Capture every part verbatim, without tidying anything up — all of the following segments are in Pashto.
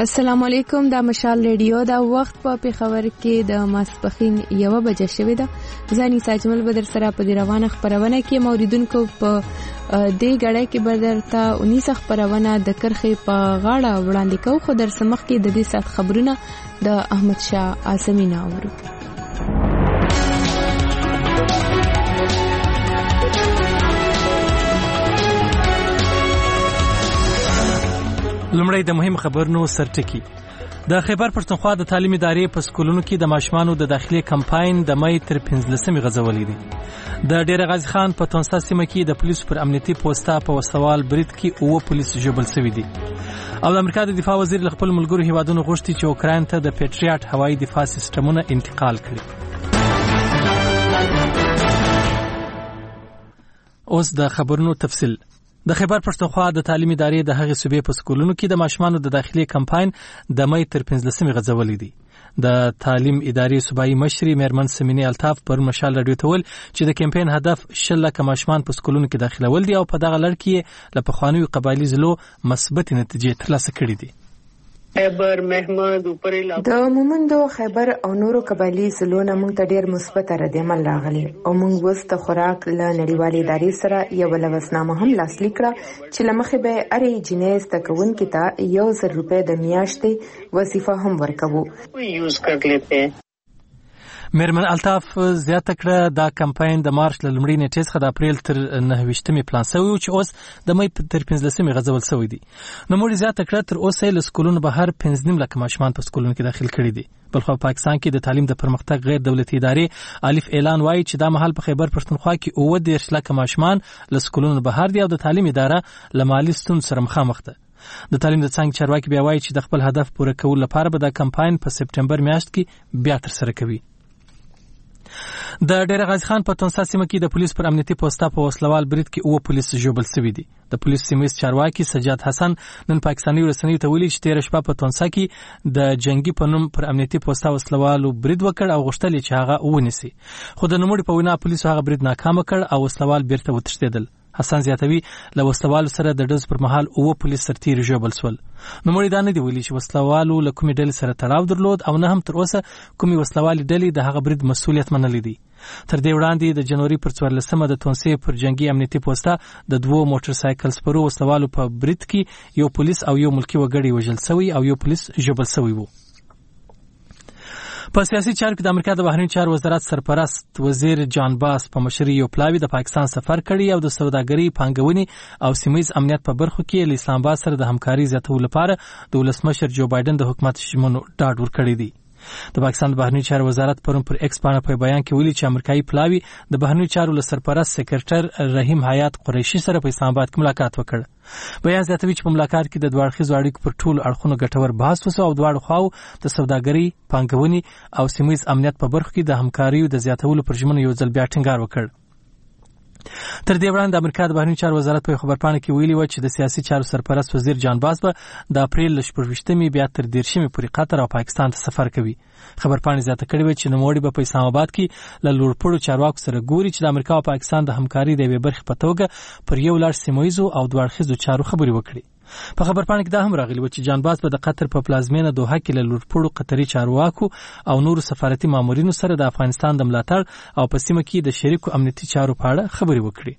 السلام علیکم. دا مشال ریډیو دا وخت په پیښور کې د ماسپخین یو بجه شوې ده. ځاني ساجمل بدر سره په روانه خبرونه کې موریدونکو په دې غړې کې بدرته انیس خبرونه د کرخې په غاړه وړاندې کوو. خو در سمخ کې د دې سات خبرونه د احمد شاه اعظمي ناوړو. لومړی د مهم خبرونو سرټکی. د خیبر پښتونخوا د تعلیم ادارې په سکولونو کې د ماشومانو د داخلي کمپاین د مې تر پنځلسمې غځولې دي. د ډیر غازی خان په تونسا سیمه کې د پولیسو پر امنیتي پوسټا په وسوال برید کې اوه پولیس ژوبل شوي دي. او د امریکا د دفاع وزیر له خپل ملګرو هیوادونو غوښتي چې اوکراین ته د پیټریاټ هوایي دفاع سیستمونه انتقال کړي. اوس د خبرونو تفصیل. د خیبر پښتونخوا د تعلیم ادارې د هغې صوبې په سکولونو کې د ماشومانو د داخلي کمپاین د مې تر پنځلسمې غځولې دي. د تعلیم ادارې صوبایي مشري میرمن سمینې الطاف پر مشال راډیو ته ویل چې د کمپاین هدف شل لکه ماشومان په سکولونو کې داخلول دي او په دغه لړ کې له پخوانیو قبایلي ضلعو مثبتې نتیجې ترلاسه کړي دي. خیبر محمد اوپر علاقه د مومندو خیبر او نورو قبایلی ضلعونو موږ ته ډیر مثبت ردعمل راغلی او موږ وس د خوراک له نړیوالې ادارې سره یو لوسنامه هم لاسلیک کړه چې لمخې به اری جنیس تکون کې تا یو زر روپے د میاشتې وظیفه هم ورکوو یوز کر لیتے. میرمن الطاف زیاته کړه دا کمپاین د مارچ له لومړۍ نیټې څخه د اپریل تر نهه ویشتمې پلان شوی و چې اوس د مې تر پنځلسمې غځول شوی دی. نوموړي زیاته کړه تر اوسه له سکولونو بهر پنځه نیم لکه ماشومان په سکولونو کې داخل کړي دي. بلخو په پاکستان کې د تعلیم د پرمختګ غیر دولتي ادارې الف اعلان وایي چې دا مهال په خیبر پښتونخوا کې اووه دېرش لکه ماشومان له سکولونو بهر دي او د تعلیم اداره له مالي ستونزو سره مخامخ ده. د تعلیم د څنګه چارواکي بیا وایي چې د خپل هدف پوره کولو لپاره به دا کمپاین په سپټمبر میاشت کې بیا تر سره کوي. د ډیر غازی خان په تونسا سیمه کې د پولیس پر امنیتي پوسټا په وسلوال برید کې اوه پولیس ژوبل شوي دي. د پولیس سیمه چارواکي سجاد حسن نن پاکستاني رسنیو ته ویلي چې تیر شپه په تونسا کې د جنگي په نوم پر امنیتي پوسټا وسلوالو برید وکړ او غوښتل چې هغه ونیسي. خو د نوموړي په وینا پولیسو هغه برید ناکام کړ او وسلوال بیرته وتښتېدل. حسن زیاتوي له وسلوالو سره د ډز پر مهال اوه پولیس سرتیري ژوبل شول. نوموړي دا نه دی ویلي چې وسلوالو له کومې ډلې سره تړاو درلود او نه هم تر اوسه کومې وسلوالې ډلې د هغه برید مسؤلیت منلی دی. تر دې وړاندې د جنوري پر څوارلسمه د تونسې پر جنگي امنیتي پوسټا د دوو موټر سایکل سپرو وسلوالو په برید کې یو پولیس او یو ملکي وګړی وژل شوی او یو پولیس ژوبل شوی وو. په سیاسي چارو کې د امریکا د بهرنیو چارو وزارت سرپرست وزیر جان باس په مشرۍ یو پلاوی د پاکستان سفر کړی او د سوداګرۍ، پانګونې او سیمه ییز امنیت په برخو کې له اسلام آباد سره د همکارۍ زیاتولو لپاره د ولسمشر جو بایدن د حکومت ژمنو ډاډ ورکړی دی. د پاکستان د بهرنیو چارو وزارت پرون پر ایکس باندې په بیان کې ویلي چې امریکایي پلاوی د بهرنیو چارو له سرپرست سکرټر رحیم حیات قریشي سره په اسلام آباد کې ملاقات وکړ. بیان زیاتوي چې په ملاقات کې د دوه اړخیزو اړیکو پر ټولو اړخونو ګټور بحث وشو او دواړو خواو د سوداګرۍ، پانګونې او سیمه ییز امنیت په برخو کې د همکاریو د زیاتولو پر ژمنو یو ځل بیا ټینګار وکړ. تر دې وړاندې د امریکا د بهرنیو چارو وزارت په خبرپاڼه کې ویلي و چې د سیاسي چارو سرپرست وزیر جان باس به د اپریل له شپږویشتمې بیا تر دېرشمې پورې قطر او پاکستان ته سفر کوي. خبرپاڼې زیاته کړې وه چې نوموړي به په اسلام آباد کې له لوړپوړو چارواکو سره ګوري چې د امریکا او پاکستان د همکارۍ د یوې برخې په توګه پر یو لړ سیمه ییزو او دوه اړخیزو چارو خبرې وکړي. په خبرپاڼه کې دا هم راغلی و چې جان باس به د قطر په پلازمینه دوحه کې له لوړپوړو قطري چارواکو او نورو سفارتي مامورینو سره د افغانستان د ملاتړ او په سیمه کې د شریکو امنیتي چارو په اړه خبرې وکړي.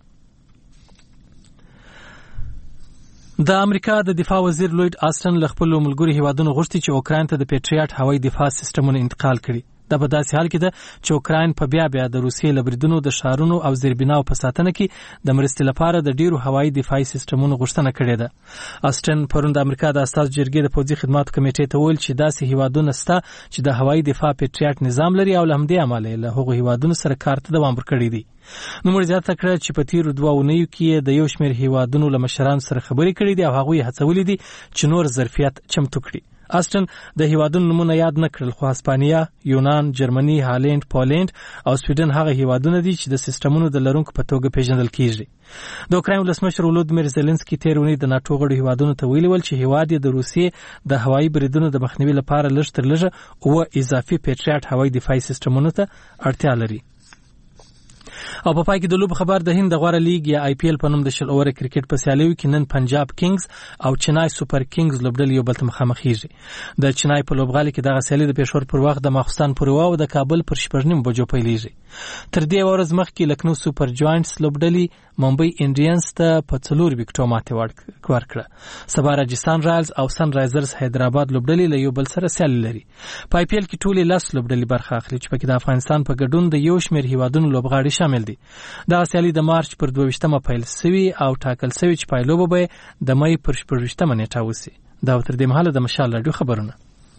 د امریکا د دفاع وزیر لوید آسټن له خپلو ملګرو هیوادونو غوښتي چې اوکراین ته د پیټریاټ هوایي دفاع سیستمونه انتقال کړي. دا په داسې حال کې ده چې اوکراین په بیا بیا د روسیې له بریدونو د ښارونو او زیربناو په ساتنه کې د مرستې لپاره د ډیرو هوایي دفاعي سیستمونو غوښتنه کړې ده. آسټن پرون د امریکا د استازو جرګې د پوځي خدماتو کمیټې ته ویل چې داسې هیوادونه شته چې د هوایي دفاع پیټریاټ نظام لري او له همدې امله له هغو هیوادونو سره کار ته دوام ورکړی دی. نوموړي زیاته کړه چې په تیرو دوه اونیو کې د یو شمېر هیوادونو له مشرانو سره خبرې کړې دي او هغوی هڅولي دي چې نور ظرفیت چمتو کړي. آسټن د هیوادونو نمونه یاد نه کړل خو هسپانیا، یونان، جرمني، هالند، پولند او سویډن هغه هیوادونه دي چې د سیستمونو د لرونکو په توګه پیژندل کیږي. د اوکراین ولسمشر ولودیمیر زيلنسکي تیر اونۍ د ناتو غړو هیوادونو ته ویلي ول چې هیواد یې د روسیې د هوایي بریدونو د مخنیوي لپاره لږ تر لږه اوه اضافي پیټریاټ هوایي دفاعي سیستمونو ته اړتیا لري. او په پای کې د لوب خبر د هند د غوړه لیګ یا آی پی ایل په نوم د شل اوور کرکټ په سیالیو کې نن پنجاب کینګز او چنای سوپر کینګز لوبډلې یو بل ته مخامخېږي. د چنای په لوبغالي کې دغه سیالي د پېښور پر وخت د ماخستان پورې او د کابل پر شپږ نیم بجو پیلېږي. تر دې ورځ مخکې لکنو سوپر جاینټس لوبډلې ممبئی انډینز ته په څلور وکټو ماتې ورکړه. سبا راجستان رایلز او سن رایزرز حیدرآباد لوبډلې له یو بل سره سیالي لري. په آی پی ایل کې ټولې لس لوبډلې برخه اخلي چې پکې د افغانستان په ګډون د یو شمېر هیوادونو لوبغاړي شامل دي. دغه سیالي د مارچ پر دوه ویشتمه پیل شوې او ټاکل شوې چې پایلوبه به د مې پر شپږ ویشتمه نیټه وشي. دا تر دې مهاله د مشال راډیو خبرونه.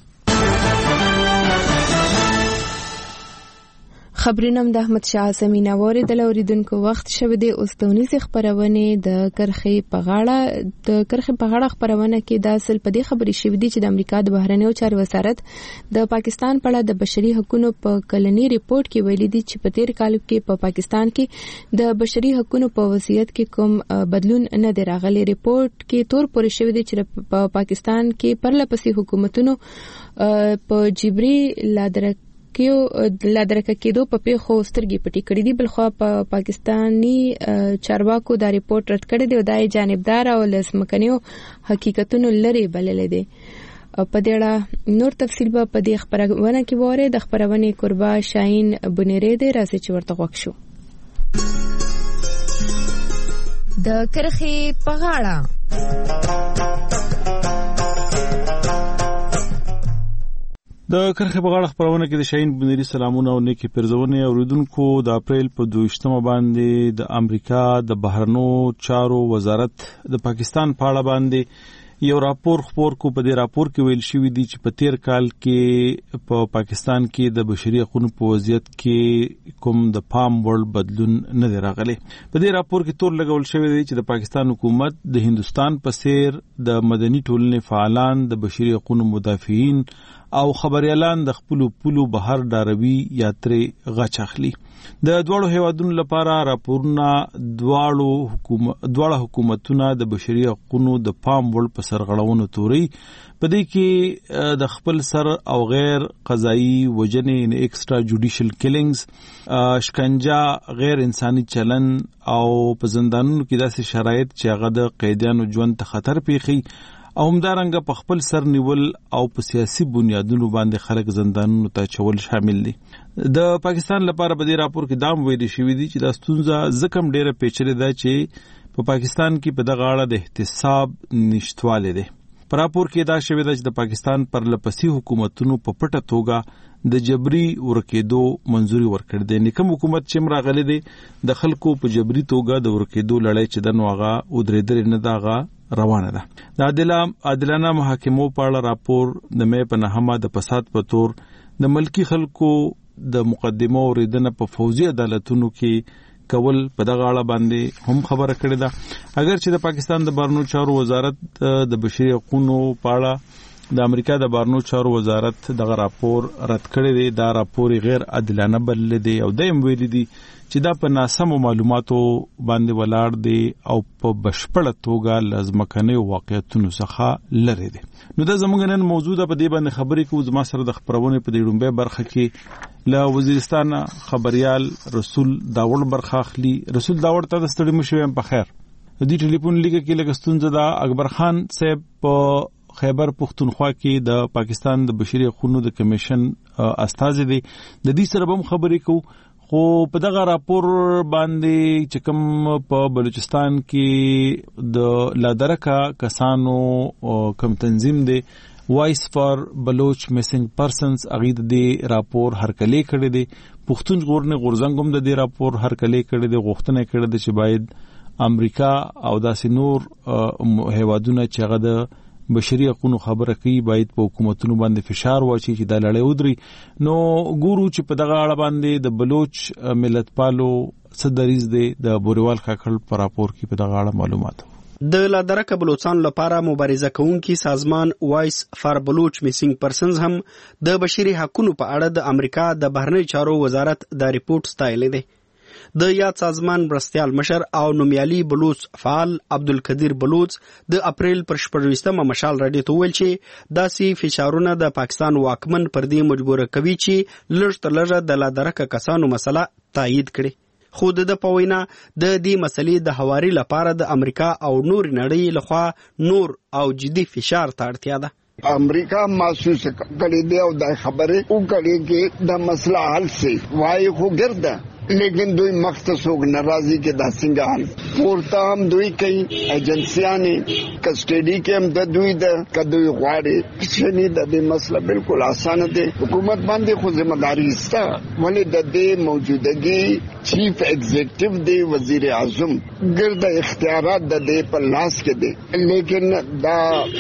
خبرینم د احمد شاه زمینه وارد لوریدونکو وخت شوه د اوستونیز خبرونه د کرخي په غاړه د کرخي په غاړه خبرونه کې د اصل په دې خبرې شوې دي چې د امریکا د بهرنیو چارو وزارت د پاکستان په اړه د بشري حقوقو په کلنی ریپورت کې ویلي دي چې په تیر کال کې په پاکستان کې د بشري حقوقو په وضعیت کې کوم بدلون نه دی راغلی. ریپورت کې تور پورې شوې دي چې په پاکستان کې پرلپسې حکومتونو په جبري لادرک کیو لادرکه کېدو په پیښو سترګې پټې کړې دي. بلخوا په پا پاکستاني چارواکو دا ریپورت رد کړی دی او دا جانبدار او لسمکنیو حقیقتونو لري بللې دي. په دې اړه نور تفصیل به په دې خبرونه کې وره د خبرونه قربا شاهین بنيري دی راځي چې ورته وښ شو. د کرخي په غاړه د کرخي په غاړه خبرونه کې د شاهین بنيري سلامونه او نیکی پرزونه اوریدونکو. د اپریل په دویشتمه باندې د امریکا د بهرنیو چارو وزارت د پاکستان په اړه باندې یو راپور خبر کو. په دې راپور کې ویل شوی دی چې په تیر کال کې په پا پاکستان کې د بشري حقوقو په وضعیت کې کوم د پام وړ بدلون نه دی راغلی. په دې راپور کې تور لګول شوی دی چې د پاکستان حکومت د هندستان په څیر د مدني ټولنې فعالان د بشري حقوقو مدافعین او خبريالان د خپل پولو بهر داروي یاترې غچ اخلي. د دوړو هیوادونو لپاره راپورونه دوړو حکومت دوړو حکومتونه د بشري حقوقو د پام وړ په سرغړونو توري په دې کې د خپل سر او غیر قضایي وجنې ان ایکسترا جوډیشل کیلینګز شکنجه غیر انساني چلن او په زندانونو کې داسې شرایط چې هغه د قیدیانو ژوند ته خطر پیخي او همدارنګه په خپل سر نیول او په سیاسي بنیادونو باندې خلک زندانونو ته چول شامل دي. د پاکستان لپاره په دې راپور کې دام ویلي شوی دی چې دا ستونزه زکم ډیره پیچلې ده چې په پاکستان کې په دغه اړه د احتساب نشټواله ده. په راپور کې دا شوی دی چې د پاکستان پر لپسي حکومتونو په پټه توګه د جبري ورکېدو منځوري ورکړ دي. نکم حکومت چې مراغلي دي د خلکو په جبري توګه د ورکېدو لړۍ چې د نوغه او درېدل نه داغه روانه ده. د عادلانه محاکمو په اړه راپور د مې په نهمه د فساد په تور د ملکی خلکو د مقدمه اوریدنه په فوزي عدالتونو کې کول په دغه اړه باندې هم خبره کړې ده. اگر چې د پاکستان د بهرنیو چارو وزارت د بشري حقوقو په اړه د امریکا د بهرنیو چارو وزارت دغه راپور رد کړی دی، دا راپور غیر عادلانه بللی دی او د هم ویلي دي چې دا په ناسمو معلوماتو باندې ولاړ دی او په بشپړه توګه لازمکنه واقعیتونو څخه لري دی. نو دا زموږ نن موضوع په دې باندې خبرې کوو. زما سره د خبرونه په دې ډومبه برخه کې له وزیرستان خبريال رسول داوړ برخه اخلي. رسول داوړ ته د ستړي مشوم په خیر. د دې ټلیفون لیګه کې لګستون دا اکبر خان صاحب په خیبر پختونخوا کې د پاکستان د بشري حقوقو د کمیشن استازي دي. د دې سره هم خبرې کوو. خو په دغه راپور باندې چې کوم په بلوچستان کې د لادرکا کسانو کوم تنظیم دی وایس فار بلوچ میسنګ پرسنز اغید دی راپور هرکلی کړی دی. پښتون ژغورنې غورځنګ هم د دې راپور هرکلی کړی دی، غوښتنه کړې ده چې باید امریکا او داسې نور هیوادونه چې هغه د بشري حقوقو خبره کوي باید په حکومتونو باندې فشار واچي چې دا لړۍ ودري. نو ګورو چې په دغه اړه باندې د بلوچ ملت پالو صدریز دی د بوریوال کاکړ په راپور کې په دغه اړه معلومات. د لادرکه بلوچستان لپاره مبارزه کوونکي سازمان وایس فار بلوچ میسنګ پرسنز هم د بشري حقوقو په اړه د امریکا د بهرنی چارو وزارت د ریپورت ستایلی دی. د یاد سازمان برستیال مشر او نومیالي بلوچ فعال عبدالقدیر بلوچ د اپریل پر شپږویشتمه مشال راډیو ته ویل چې داسې فشارونه د پاکستان واکمن پر دې مجبور کوي چې لږ تر لږه د لادرکه کسانو مسله تایید کړي. خو د په وینا د دې مسلې د هواري لپاره د امریکا او نور نړۍ لخوا نور او جدي فشار ته اړتیا ده. امریکا محسوس کړي دی او د خبره وکړي کې د مسله حل سي وای خو ګرځي لیکن دوی مختصوق ناراضی کے دا سنگان پورتا ہم دوی کئی ایجنسیاں نے کسٹڈی کے ہم دا دوی دا کدوی غواری شنی دا دے مسئلہ بالکل آسان دے حکومت باندے خود ذمہ داری استا ولی دا دے موجودگی چیف ایگزیکٹو دے وزیر اعظم گرد اختیارات دا دے پر لاس کے دے لیکن دا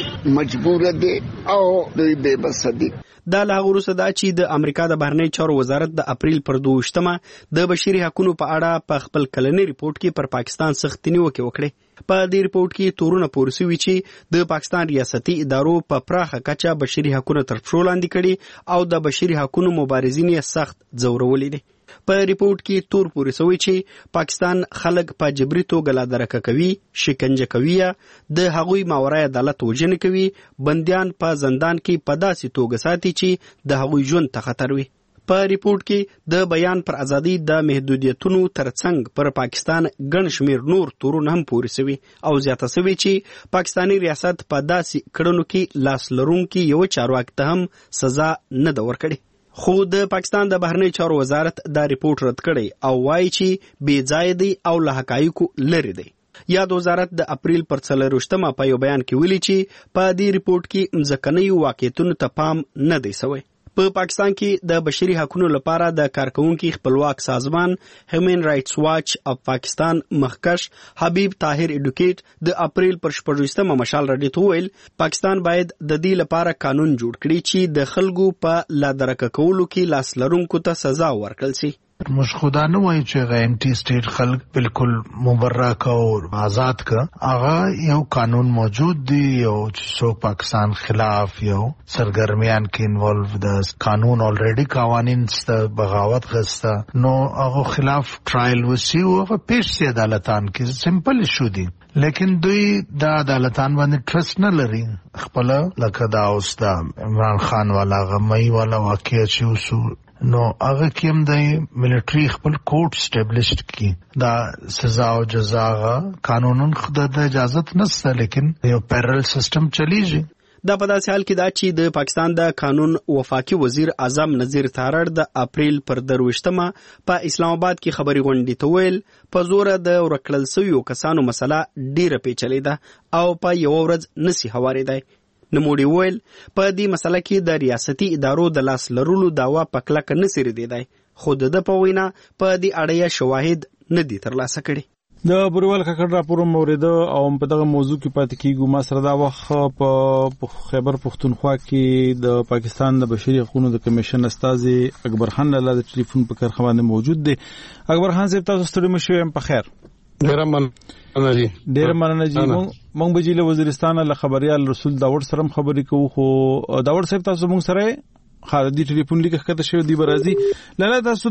مجبور دے او دوی بے بس دے. دا لا وروسته دا چې د امریکا د بهرنی چارو وزارت د اپریل پر دوشتمه د بشري حقوقو په اړه په خپل کلنی ریپورت کې پر پاکستان سخت نیوکه وکړه. په دې ریپورت کې تورونه پورسوي چې د پاکستان ریاستي ادارو په پراخه کچه بشري حقوقو تر پښو لاندې کړي او د بشري حقوقو مبارزین یې سخت ځورولې دي. په ریپورت کې تور پورسوي چې پاکستان خلک په جبري توګه لا درکه کوي، شکنجه کوي، د هغوی ماورای عدالت وژنه کوي، بنديان په زندان کې په داسې توګه ساتي چې د هغوی ژوند ته خطر وي. په ریپورت کې د بیان پر ازادي د محدودیتونو ترڅنګ پر پاکستان ګڼ شمیر نور تورونه هم پورسوي او زیاته سوي چې پاکستانی ریاست په داسې کړنو کې لاس لرونکي یو چارواکي ته هم سزا نه ده ورکړې. خو د پاکستان د بهرنی چارو وزارت دا ریپورت رد کړی او وایي چې بې ځای دی او له حقایقو لرې دی. یاد وزارت د اپریل پر څلرویشتمه په یو بیان کې ویلي چې په دې ریپورت کې مځکنیو واقعیتونو ته پام نه دی سوی. په پا پاکستان کې د بشري حقوقو لپاره د کارکونکو خپلواک سازمان هیومن رائټس واچ اف پاکستان مخکش حبیب طاهر اډوکیټ د اپریل پر شپږویشتمه مشال راډیو ته ویل پاکستان باید د دې لپاره قانون جوړ کړي چې د خلکو په لادرکه کولو کې لاس لرونکو ته سزا ورکړل شي. موږ خدا نه وایو چې غینټي سټیټ خلک بالکل مبرک او آزاد کا هغه یو قانون موجود دی او چې څوک پاکستان خلاف یو سرګرمیان کې انوالو د قانون الریډي قوانین ست بغاوت غسته نو هغه خلاف ټرایل وسی او پیش سي عدالتان کې سمپل شو دي لیکن دوی د عدالتان باندې ټرست نه لري. خپل لکه دا اوس د عمران خان والا غمي والا واقعي چې وسو نو هغه کېم د ملټري خپل کوټ سټابلیشډ کی دا سزا او جزا قانونن خدای د اجازه نشته لیکن یو پیرل سیستم چلیږي. دا په داسې حال کې دا چې د پاکستان د قانون وفاقي وزیر اعظم نذیر تارړ د اپریل پر درويشتمه په اسلام آباد کې خبري غونډې ته ویل په زور د ورکړل شویو کسانو مسله ډیره پیچلې ده او په یو ورځ نسی هواري دی. نموړي ویل په دې مسله کې د ریاستي ادارو د لاس لرلو داوا پکلک نه سری دی دی خو د په وینا په دې اړه شواهد نه دي ترلاسه کړي. د بروال ککړ راپور مورید او په دغه موضوع کې پاتې کیږو. ما سره دا وخت په خیبر پختونخوا کې د پاکستان د بشري حقوقو د کمیشن استاذ اکبر خان له د ټلیفون په کارخانه باندې موجود دی. اکبر خان صاحب تاسو ستړي مشوي په خیر. ډیر مننه جی. ډیر مننه جی. مونږ به جی له وزیرستان له خبريال رسول داوود سره خبرې کوو خو داوود صاحب تاسو مونږ سره خالدي ټلیفون لیکه کته شو دی برازي لاله تاسو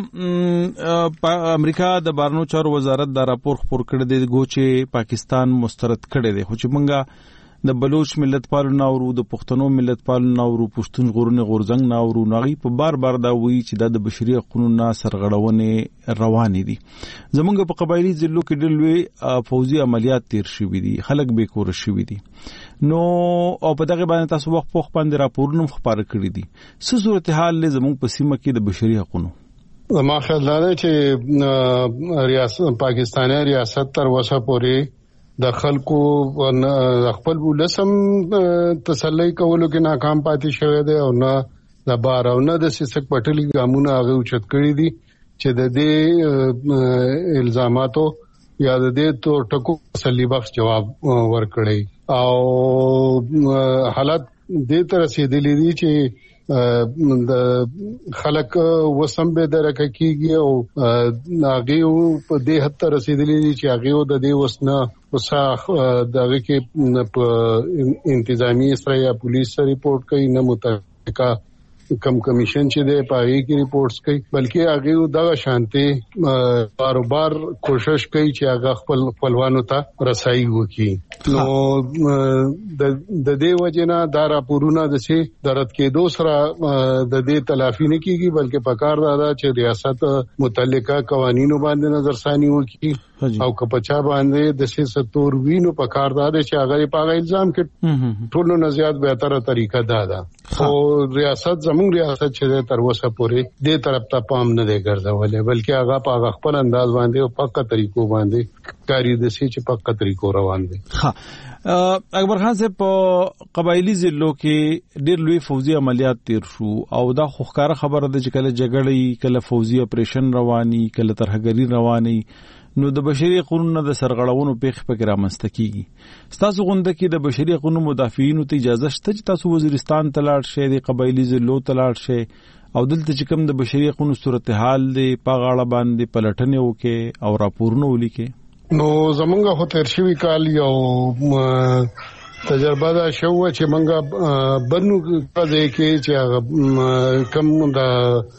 د امریکا د بارنو چارو وزارت دا راپور خبر کړی دی ګوچې پاکستان مسترد کړی دی خو چې مونږه د بلوچ ملت پالو ناورو د پښتنو ملت پالو ناورو پښتون غورنه غورزنګ ناورو ناغي په بار بار دا وی چې د بشري حقوقو نه سرغړونه روانې دي. زمونږ په قبایلی ضلعو کې ډلوي فوزي عملیات تیر شوې دي خلک به کور شوې دي نو او په دغه باندې تاسو وخت په باندې راپورونه خبره کړی دي. څه صورتحال له زمونږ په سیمه کې د بشري حقوقو ما خیال دی چې ریاست پاکستاني ریاست تر وسه پورې د خلکو خپل ولسم تسلی کولو کې ناکام پاتې شوی دی او نه د بار او نه د سیسک پټلی ګامونه هغه اوچت کړی دي چې د دې الزاماتو یا د دې تو ټکو تسلی بخش جواب ورکړي او حالت دې تر رسیدلې دي چې د خلک وسم به درکه کیږي او هغه په دې حد ته رسیدلې دي چې هغه د دې وسنه وسه دغه کې په انتظامی سره یا پولیس سره ریپورت کوي نه متعلقه کم کمیشن چې دی پاغي کې ریپورتس کوي بلکې هغه دغه شانتي بار بار کوشش کوي چې هغه خپل خپلوانو ته رسایي وکړي نو د دې وجنه دا راپورونه د سي درت کې دوسرا د دې تلافي نه کیږي بلکې پکار دا چې ریاست متعلقه قوانینو باندې نظرثانی وکړي او کپچا باندې د سي ستور وینو پکار دا چې هغه په الزام کې ټولو نه زیات بهتره طریقه دا ده او ریاست زموږ ریاست چې تر اوسه پورې دې طرف ته پام نه دی ګرځولې بلکې هغه په خپل انداز باندې او پکا طریقو باندې کاری د سي چې پکا طریقو روان دي. ها اکبر خان صاحب په قبایلی ضلعو کې ډېر لوی فوزي عملیات تیر شو او دا خوخکار خبره ده چې کله جګړې کله فوزي اپریشن رواني کله ترهګری رواني نو د بشري حقوقو د سرغړونو پیښ پکې رامنځته کیږي. تاسو غونډه کې د بشري حقوقو مدافعینو ته اجازه شته چې تاسو وزیرستان ته لاړ شئ د قبایلی ضلعو ته لاړ شئ او دلته چې کوم د بشري حقوقو صورتحال دی په غاړه باندې پلټنې وکړي او راپورونه ولیکي؟ نو زمونږ هو تیر شوی کال یو تجربه دا شو چې مونږه بنو کده کې چې کم د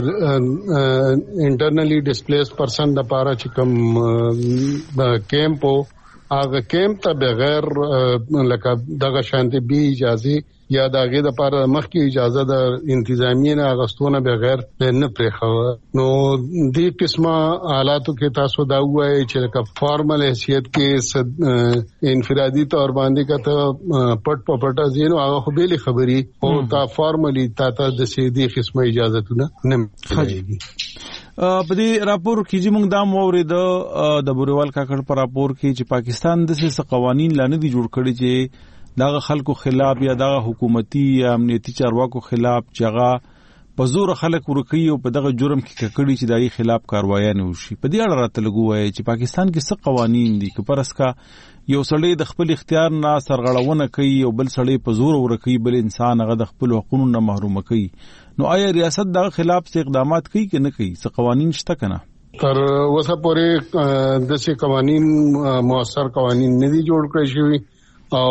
انټرنلی ډیسپلیس پرسن د پاره چې کوم کیمپ هغه کیمپ ته بغیر لکه دغه شانتي بي اجازه یا دغه د پاره مخکې اجازه د انتظامیه نه غستونه بغیر نه پرېخو نو دې قسمه حالاتو کې تاسو دا وایي چې لکه فارمل حیثیت کې انفرادي تور باندې کته پټ پټه زینو هغه خو به خبري او تا فارملی تا ته د سیدي قسمه اجازه نه نه ملګي. په دې راپور کې چې موږ دا مورید د بوروال کاکړ پر راپور کې چې پاکستان د څه قوانين لاندې دي جوړ کړي چې دغه خلکو خلاف یا دغه حکومتي یا امنیتي چارواکو خلاف چې هغه په زور خلک ورکی او په دغه جرم کې ککړي چې دایي خلاف کاروایی نه وشي. په دې اړه راته لګوي چې پاکستان کې څه قوانين دي چې پرسکا یو سړی د خپل اختیار نه سرغړونه کوي او بل سړی په زور ورکی بل انسان هغه د خپل حقوقو نه محروم کوي نو آیا ریاست دغه خلاف څه اقدامات کوي که نه کوي؟ څه قوانين شته کنه؟ تر اوسه پورې د څه قوانين موثر قوانين نه دي جوړ کړی شوی او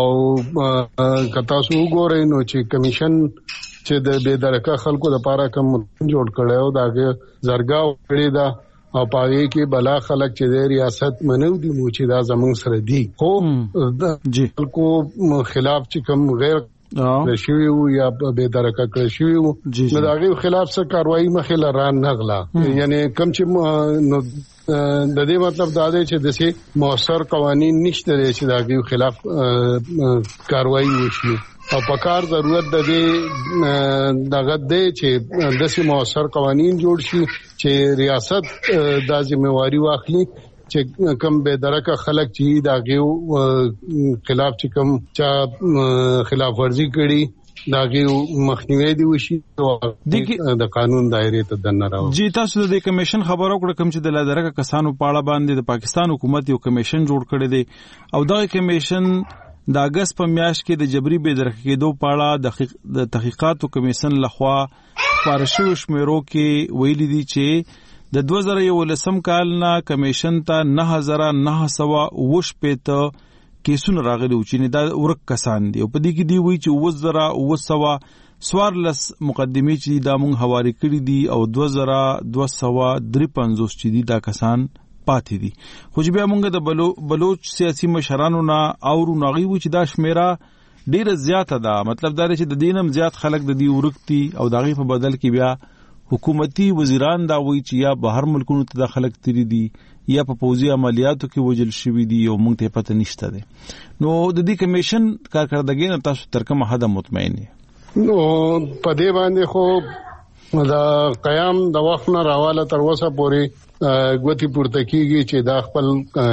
کتا سو وګورئ نو چې کمیشن چې د بے درکه خلکو لپاره کوم جوړ کړو داګه زرګاو کړی دا او پاره کې بلا خلک چې د ریاست منو دي مو چې دا زمون سره دي خو د خلکو خلاف چې کوم غیر رشوی او یا بے درکه کړی وو نو داګه خلاف څه کاروایی مخې لران نغلا یعنی کم چې نو د دې مطلب دا دی چې د سي موثر قوانين نشته چې داګه خلاف کاروایی وشي او پکار ضرورت د دې دغه دی چې د سي موثر قوانين جوړ شي چې ریاست د ځمواري واخلي چې کم به درکه خلک چې داګه خلاف چې کم چا خلاف ورزي کړي داګه مخنیوي دی وشي د قانون دایره ته دنه راو. جی تاسو د کمیشن خبرو کړه کوم چې د لادرکه کسانو پاړه باندې د پاکستان حکومت یو کمیشن جوړ کړی دی او دا کمیشن د اگست په میاشت کې د جبري بې درکه کېدو پاړه د تحقیقاتو کمیشن لخوا پارشو شمیرو کې ویلي دي چې د دوه زره یولسم کال نه کمیشن ته نه هزار نه سو وش پېته کیسونه راغلي و چې دا ورک کسان دي او په دې کې دی وی چې اوه زره اوه سو سوارلس مقدمه چې دا مونږ حواله کړی دي او دوه زره دوه سو درې پنځوس چې دي دا کسان پاتې دي خو چې بیا مونږ د بلو بلوچ سیاسي مشرانو نه اورو ناغي و چې دا شمیره ډیره زیاته ده مطلب دا چې د دینم زیات خلک د دې ورکتي او دغه په بدل کې بیا حکومتي وزیران دا وایي چې یا بهر ملکونو ته د خلک تری دي یا په پوزي عملیاتو کې وجل شوی دي او موږ ته پته نشته ده. نو د دې کمیشن کارکړدګي نه تاسو تر کومه حد مطمئن یې؟ نو په دې باندې خو دا قیام د وخت نه راواله تر اوسه پورې غوتی پورته کیږي چې دا خپل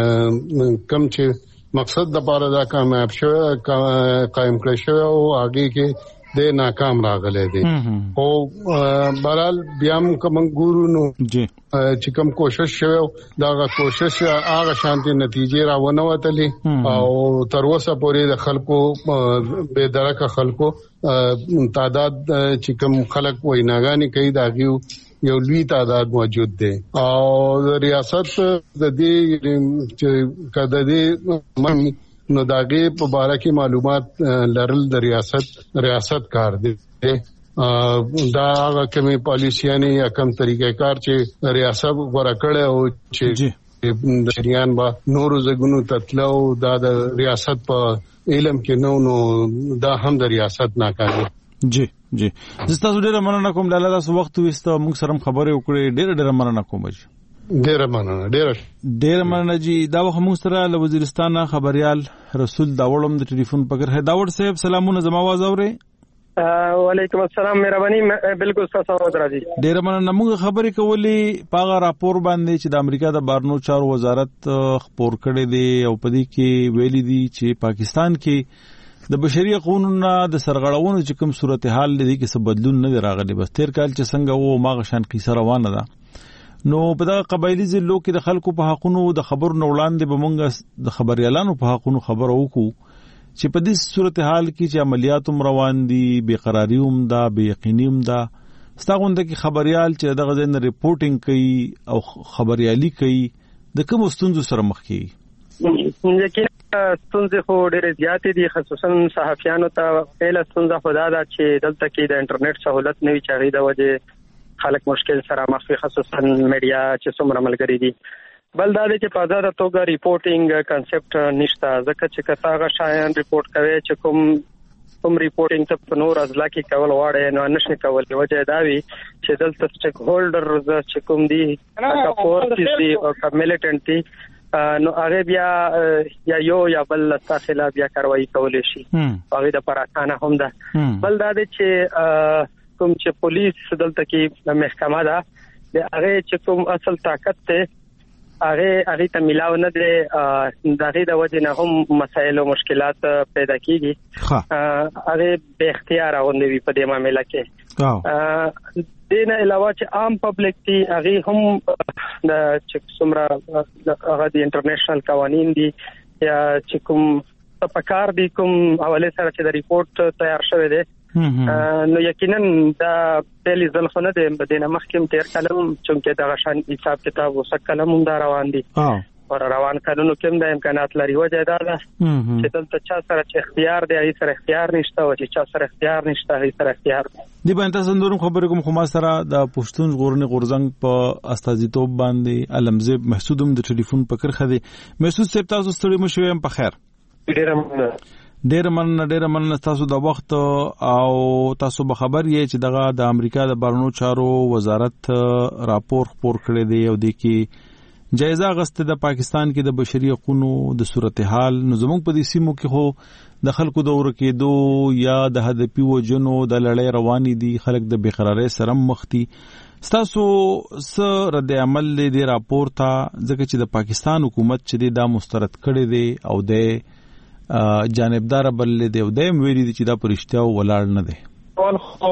کم چې مقصد د پاره دا کامیاب شو قائم کړی شو او هغه کې د ناکام راغله دي او بهرحال بیا کوم ګورو نو چې کوم کوشش شوه دا کوشش هغه شانتي نتیجې راونه وتلې او تر اوسه پورې د خلکو به درکه خلکو تعداد چې کوم خلک ویناګانی کوي دا یو لوی تعداد موجود دی او ریاست د دې چې کده دې نو داګه په باره کې معلومات لرل د ریاست ریاست کار دی دا هغه کومې پالیسیانې یا کوم طریقې کار چې ریاست غوړه کړی او چې د شریان با نورو زګونو تتلو دا د ریاست په علم کې نو نو دا هم د ریاست ناکاري. جی جی زه تاسو ډیره مننه کوم د الله تاسو وخت وسته موږ سره خبرې وکړې ډیره ډیره مننه کوم جی. ډیره مننه ډیره ډیره مننه جی. دا وخت موږ سره له وزیرستان خبريال رسول داوړم د ټلیفون پکړ ہے. داوړ صاحب سلامونه زما आवाज اورئ؟ وعلیکم السلام مهرباني بالکل تاسو आवाज راځي. ډیره مننه. موږ خبرې کولې پاغه راپور باندې چې د امریکا د بهرنیو چارو وزارت خبر کړی دی او پدې کې ویلي دی چې پاکستان کې د بشري حقوقو د سرغړونو چې کوم صورتحال لري کې څه بدلون نه راغلی. بس تیر کال چې څنګه وو ماغه شان قصه روانه ده. نو په دغه قبایلی ضلعو کې د خلکو په حقونو د خبرو نه وړاندې به مونږ د خبريالانو په حقونو خبرو وکړو چې په دې صورتحال کې چې عملیات هم روان دي، بېقراري هم ده، بې یقیني هم ده. ستا غونډه کې خبريال چې دغه ځای نه ریپورټینګ کوي او خبريالي کوي د کوم ستونزو سره مخ کیږي؟ یقینا ستونزې خو ډېرې زیاتې دي، خصوصا صحافیانو ته. پهله ستونزه خو دا ده چې دلته کې د انټرنیټ سهولت نه وي چې هغې د وجې خلک مشکل سره مخ وي، خصوصا میډیا چې څومره ملګري دي. بل دا دی چې په آزاده توګه ریپورټینګ کنسپټ نشته، ځکه چې که ته هغه شیان ریپورټ کوې چې کوم کوم ریپورټینګ ته په نور اضلاع کې کول غواړې نو نشي کولی. وجه دا وي چې دلته سټیک هولډرز چې کوم دي که فورسز دي او که میلیټنټ دي نو هغه بیا یا یو یا بل ستا خلاف بیا کاروایي کولی شي، هغې دپاره اسانه هم ده. بل دا دی چې کوم چې پولیس دلته کې محکمه ده د هغې چې کوم اصل طاقت دی هغې هغې ته میلاو نه دی، د هغې د وجې نه هم مسایل او مشکلات پیدا کېږي. هغې بې اختیاره غوندې وي په دې معامله کې. دې نه علاوه چې عام پبلک دي هغې هم د چې څومره هغه د انټرنیشنل قوانین دي یا چې کوم په کار دي کوم حوالې سره چې د ریپورټ تیار شوی دی نو یقینا دا پهلی ځل خو نه دی، په دې نه مخکې هم تېر کال هم چونکې دغه شان حساب کتاب اوسه کله هم دا روان دي او روان کلونو کې هم دا امکانات لري. وجه دا ده چې دلته چا سره چې اختیار دی هغې سره اختیار نشته او چې چا سره اختیار نشته هغې سره اختیار دی. دې باندې تاسو نورم خبرې کوم خو ما سره د پښتون ژغورنې غورځنګ په استازیتوب باندې علمزیب محسود هم د ټلیفون په کرښه دی. محسود صاحب تاسو ستړي مه شئ، په خیر. ډېره مننه ډېر مننه ډېر مننه تاسو د وخت او تاسو به خبر یې چې دغه د امریکا د بهرنیو چارو وزارت راپور خپور کړی دی او د کې جایزه اخیسته د پاکستان کې د بشري حقوقو د صورتحال. نو زموږ په دې سیمو کې خو د خلکو د ورکېدو یا د هدفي وژنو د لړۍ روانې دي، خلک د بېقرارۍ سره مخ دي. ستاسو څه رد عمل دی دې راپور ته، ځکه چې د پاکستان حکومت چې دا مسترد کړی دی او د جانبدار بل دی او دیم ویلي دي چې دا پرشتیا ولاړ نه دی؟ اول خو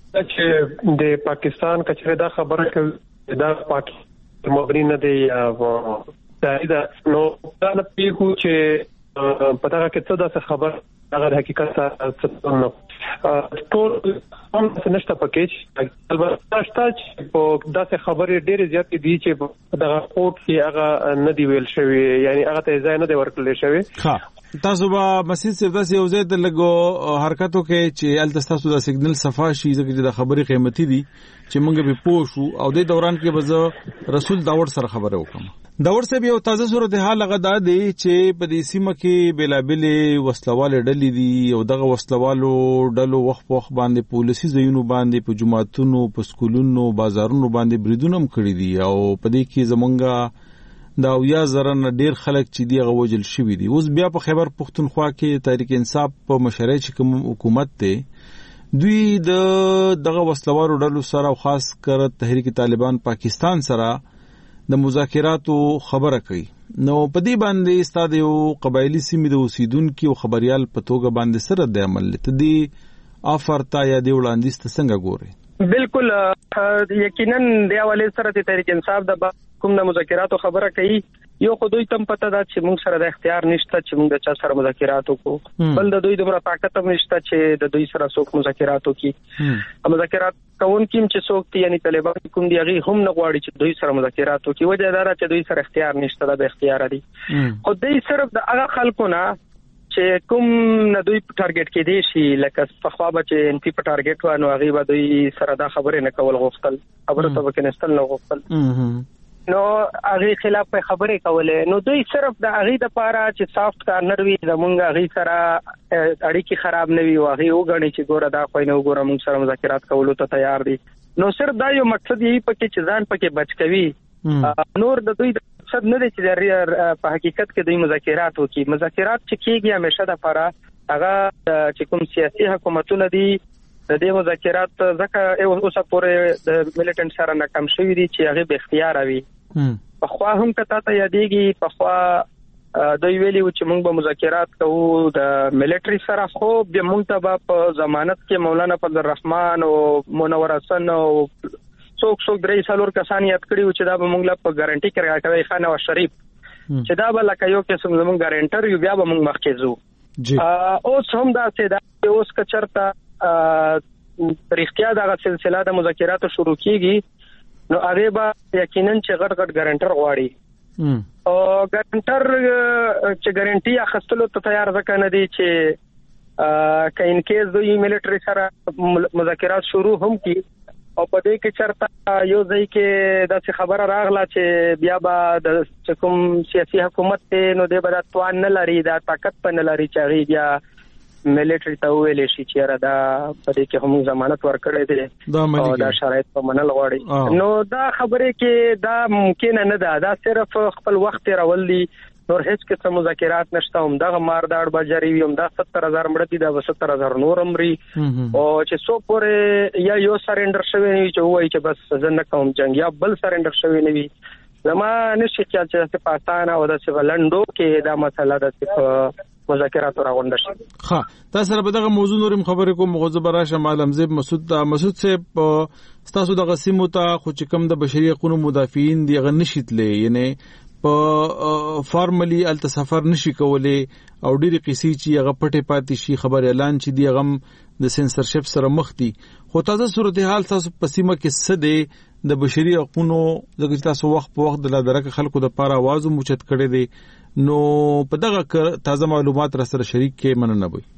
چې د پاکستان کچره دا خبره کوي دا پاکستان مبني نه دی یا دا نو دا نه پیښو چې په دغه کې څه داسې خبر هغه حقیقت څه نه ټول هم نشته پکې. البته شته چې په داسې خبرې ډېرې زیاتې دي چې دغه کوټ کې هغه نه دی ویل شوی، یعنی هغه ته ځای نه دی ورکړل شوی. تاسو به مسجد صرف داسې یو ځای ته لږ حرکتو کې چې هلته ستاسو د سیګنل صفا شي، ځکه چې د خبرې قیمتي دي چې موږ به پوه شو. او دې دوران کې به زه رسول داوړ سره خبرې وکړم. داوړ صاحب یو تازه صورتحال هغه دا دی چې په دې سیمه کې بېلابېلې وسلوالې ډلې دي او دغه وسلوالو ډلو وخت په وخت باندې پولیسي ځایونو باندې په جوماتونو په سکولونو بازارونو باندې بریدونه هم کړي دي او په دې کې زمونږ دا اویا زره نه ډیر خلک چې دی هغه وجل شوي دي. اوس بیا په خیبر پختونخوا کې تحریک انصاف په مشرۍ چې کوم حکومت دی دوی د دغه وسلوالو ډلو سره او خاص کر تحریک طالبان پاکستان سره د مذاکراتو خبره کوي. نو په دې باندې ستاسو یو قبایلی سیمې د اوسیدونکو او خبريال په توګه باندې سره د عمل ته دی افر تا یا دی وړاندیز ته څنګه ګوري؟ بالکل یقینا د اولې سره د تحریک انصاف د کوم د مذاکراتو خبره کوي. یو خو دوی تم پته ده چې موږ سره د اختیار نشته چې موږ د چا سره مذاکرات وکړو، بل د دوی دومره طاقت هم نشته چې د دوی سره څوک مذاکرات وکړي. مذاکرات کوونکي چې څوک دي یعنی طالبان کوم دي هغه هم نه غواړي چې دوی سره مذاکرات وکړي. وجه دا ده چې دوی سره اختیار نشته، د اختیار دي. خو دوی صرف د هغه خلکو نه چې کوم نه دوی ټارګټ کې دي شي لکه په خوا به ان پی په ټارګټ وانه هغه به دوی سره دا خبره نه کول غوښتل خبره ته وکنستل نه غوښتل نو هغه خلاف په خبره کوله نو دوی صرف د هغه د پاره چې سافت کارنر وي زمونږ هغه سره اړیکې خراب نه وي او هغه وګڼي چې ګوره دا خو نه وګوره موږ سره مذاکرات کولو ته تیار دي نو صرف دا یو مقصد یې پکې چې ځان پکې بچ کوي نور د دوی مقصد نه دی چې په حقیقت کې دوی مذاکرات وکړي مذاکرات چې کیږي همیشه د لپاره هغه چې کوم سیاسي حکومتونه دي د دې مذاکرات ځکه اوسه پورې د ملیټنټ سره ناکام شوی دي چې هغه به اختیار وي په خوا هم کته ته یادېږي په خوا دوی ویلي چې موږ به مذاکرات کوو د ملیټري سره خو د موږ ته په ضمانت کې مولانا فضل الرحمن او منور حسن او څوک څوک درې څلور کسان یاد کړي چې دا به موږ لا په ګارانټي کې راکوي خان او شریف چې دا به لکه یو قسم زموږ ګارانټر یو بیا به موږ مخکې ځو اوس هم دا چې دا اوس کچرته پرختیا دا سلسله د مذاکراتو شروع کیږي نو هغه به یقینا چې غټ غټ ګارانټر غواړي او ګارانټر چې ګارانټي اخستلو ته تیار ځکه نه دي چې کین کیس دوی ملیټري سره مذاکرات شروع هم کی او په دې کې چرته یو ځای کې د څه خبره راغله چې بیا به د کوم سیاسي حکومت ته نو د بد توان نه لري دا طاقت په نه لري چې بیا ملیټري ته ویلې شي چې را دا په دې کې هم ضمانت ورکړي دي او دا شرایط په منل غواړي نو دا خبره کې دا ممکن نه ده دا صرف خپل وخت راول دي نور هیڅ کې مذاکرات نشته هم دا مارداړ بجری وي هم دا ستر هزار مړ دي دا ستر هزار نور امري او چې څو پورې یا یو سرندر شوی نه چې وایي چې بس زنه کوم جنگ یا بل سرندر شوی نه وي زما نشي خیال چې پاکستان او د سیولندو کې دا مسله د مذاکرات راغونډ شي ها تاسو سره به دغه موضوع نورم خبرې کوم مغوزه براشه معلم زیب مسعود مسعود صاحب تاسو د غسیمو ته خو چې کوم د بشري حقوقو مدافعین دی غنښتلې یعنی په فارملی ال سفر نشي کولای او ډېری قصې چې هغه پټه پاتې شي خبر اعلان چې دی هغه د سنسرشپ سره مخ دي خو تاسو صورتحال تاسو پسیمه کې څه دی د بشري حقوقو د تاسو وخت په وخت د لادرکه خلکو د پاره आवाज موچت کړي دي نو په دغه تازه معلومات را سره شریک کې مننه وي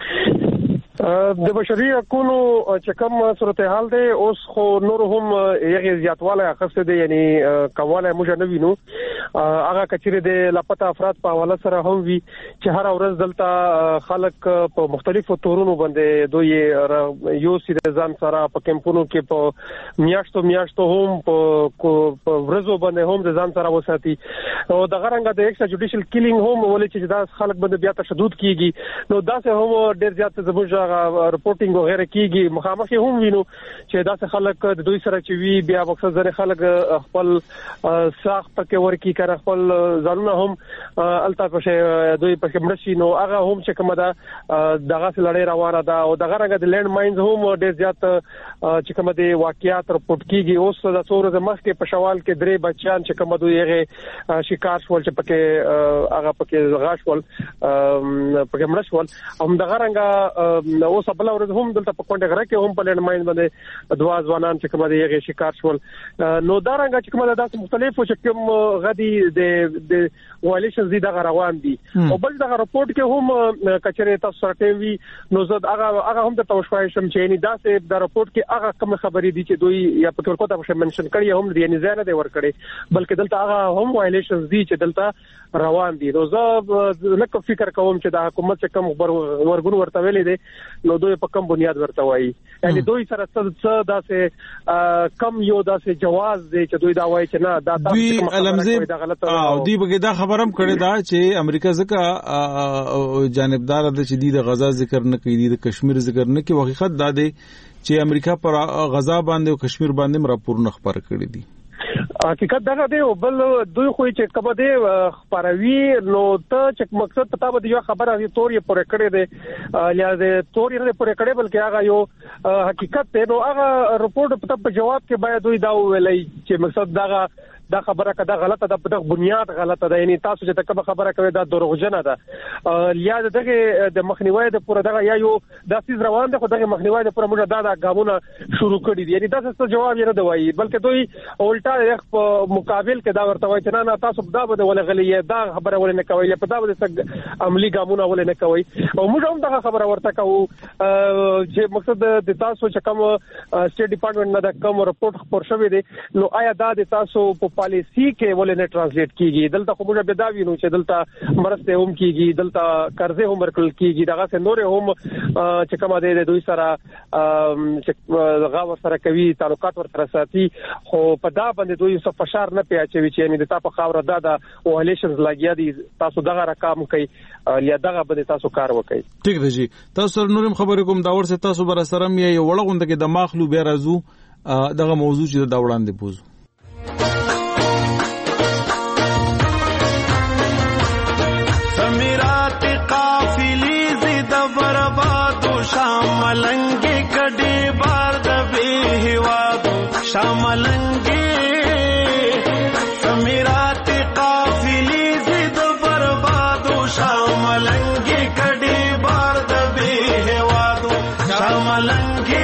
د بشري حقوقو چې کوم صورتحال دی اوس خو نور هم یغه زیاتواله اخسته دي یعنی کواله موږ نه وینو هغه کچره د لاپتا افراد په حواله سره هم وی چې هر ورځ دلته خلک په مختلفو تورونو باندې دوی یو سیدزان سره په کمپونو کې په میاشتو میاشتو هم په ورځو باندې هم د ځان سره وساتي او د غرنګ د ایکسټرا جوډیشل کیلینګ هم ولې چې دا خلک باندې بیا تشدد کیږي نو دا څه هم ډیر زیات زموږ رپورټینګ وغیرہ کیږي مخامخ هم وینو چې دا څه خلک د دوی سره چې وی بیا مقصد زره خلک خپل ساخت کې ورکی کړه خپل ځانونه هم الته په دوی په مرشي نو هغه هم چې کومه دا دغه لړۍ روانه ده او دغه رنګ د لند ماینز هم ډیر زیات چې کومه د واقعیات رپورټ کیږي اوس د څور د مخ کې په شوال کې درې بچیان چې کومه دوی هغه شکار شول چې پکې هغه پکې غاښول پکې مرشول هم دغه رنګ نو سبل ورځ هم دلته په کونډه غره کې هم په لند ماین باندې دوا ځوانان چې کومه دی هغه شکار شول نو دا رنګ چې کومه داسې مختلفو چې کوم غدي د د وایلیشنز دي دغه روان دي او بل دغه رپورټ کې هم کچره تاسو سره وی نو زه هغه هغه هم د توشوي شم چې یعنی داسې د رپورټ کې هغه کوم خبرې دي چې دوی یا په ټول کوته په منشن کړی هم دي یعنی زیاده دی ور کړی بلکې دلته هغه هم وایلیشنز دي چې دلته روان دي نو زه لکه فکر کوم چې د حکومت څخه کوم ورګون ورته ویلې دي نو دوی په کوم بنیاد ورته وایي یعنی دوی سره څه داسې کم یو داسې جواز دی چې دوی دا وایي چې نه دا تاسو علمزه او دی بګه دا خبرم کړی دا چې امریکا ځکه جانبدار ده چې د غزا ذکر نه کوي د کشمیر ذکر نه کوي حقیقت دا دی چې امریکا پر غزا باندې او کشمیر باندې راپور نه خبر کړی دي حقیقت دا دی او بل دوی خو چې کبه دی خبروي نو ته چې مقصد پتا به یو خبره دی تورې پورې کړې دی یا د تورې نه پورې کړې بلکې هغه یو حقیقت دی نو هغه رپورټ په جواب کې باید دوی دا ویلای چې مقصد دا دا خبره کده غلطه ده په دغه بنیاد غلطه ده، یعنی تاسو چې کومه خبره کوي دا دروغجنه ده. یا دغه د مخنیوي د پوره دغه یا یو د سیز روان ده، خو دغه مخنیوي د پوره موږ دا د ګامونه شروع کړی دي، یعنی دا څه جواب یې نه دی وایي، بلکې دوی الټا په مقابل کې دا ورته وایي چې نه تاسو دا به ولغلی دا خبره ولې نه کوي، په دا به عملی ګامونه ولې نه کوي. او موږ هم دا خبره ورته کوو چې مقصد د تاسو چې کوم سټیټ ډپارټمنټ نه د کوم رپورټ خبر شوی دی، نو آیا دا د تاسو په پالیسی کې ولې نه ترانسلیټ کیږي؟ دلته خو موږ به دا وینو چې دلته مرسته هم کیږي، دلته قرضې هم ورکړل کیږي، دغه څه نور هم چې کومه د دوی سره چې غاور سره کوي تعلقات ورته ساتي، خو په دا باندې دوی څه فشار نه پیاچوي چې یعنی د تاسو خاور دا د وهلیشنز لګیا دي، تاسو دغه رقم کوي یا دغه باندې تاسو کار وکړي. ٹھیک دی جی، تاسو نورم خبرې کوم دا ورسه تاسو بر سره مې یو وړغونده کې د ماخلو بیا راځو دغه موضوع چې دا وړاندې بوزو. سمیرات قافلی زید بربادو شاملنگی کډي بار د به هوادو شاملنگی سمیرات قافلی زید بربادو شاملنگی کډي بار د به هوادو شاملنگی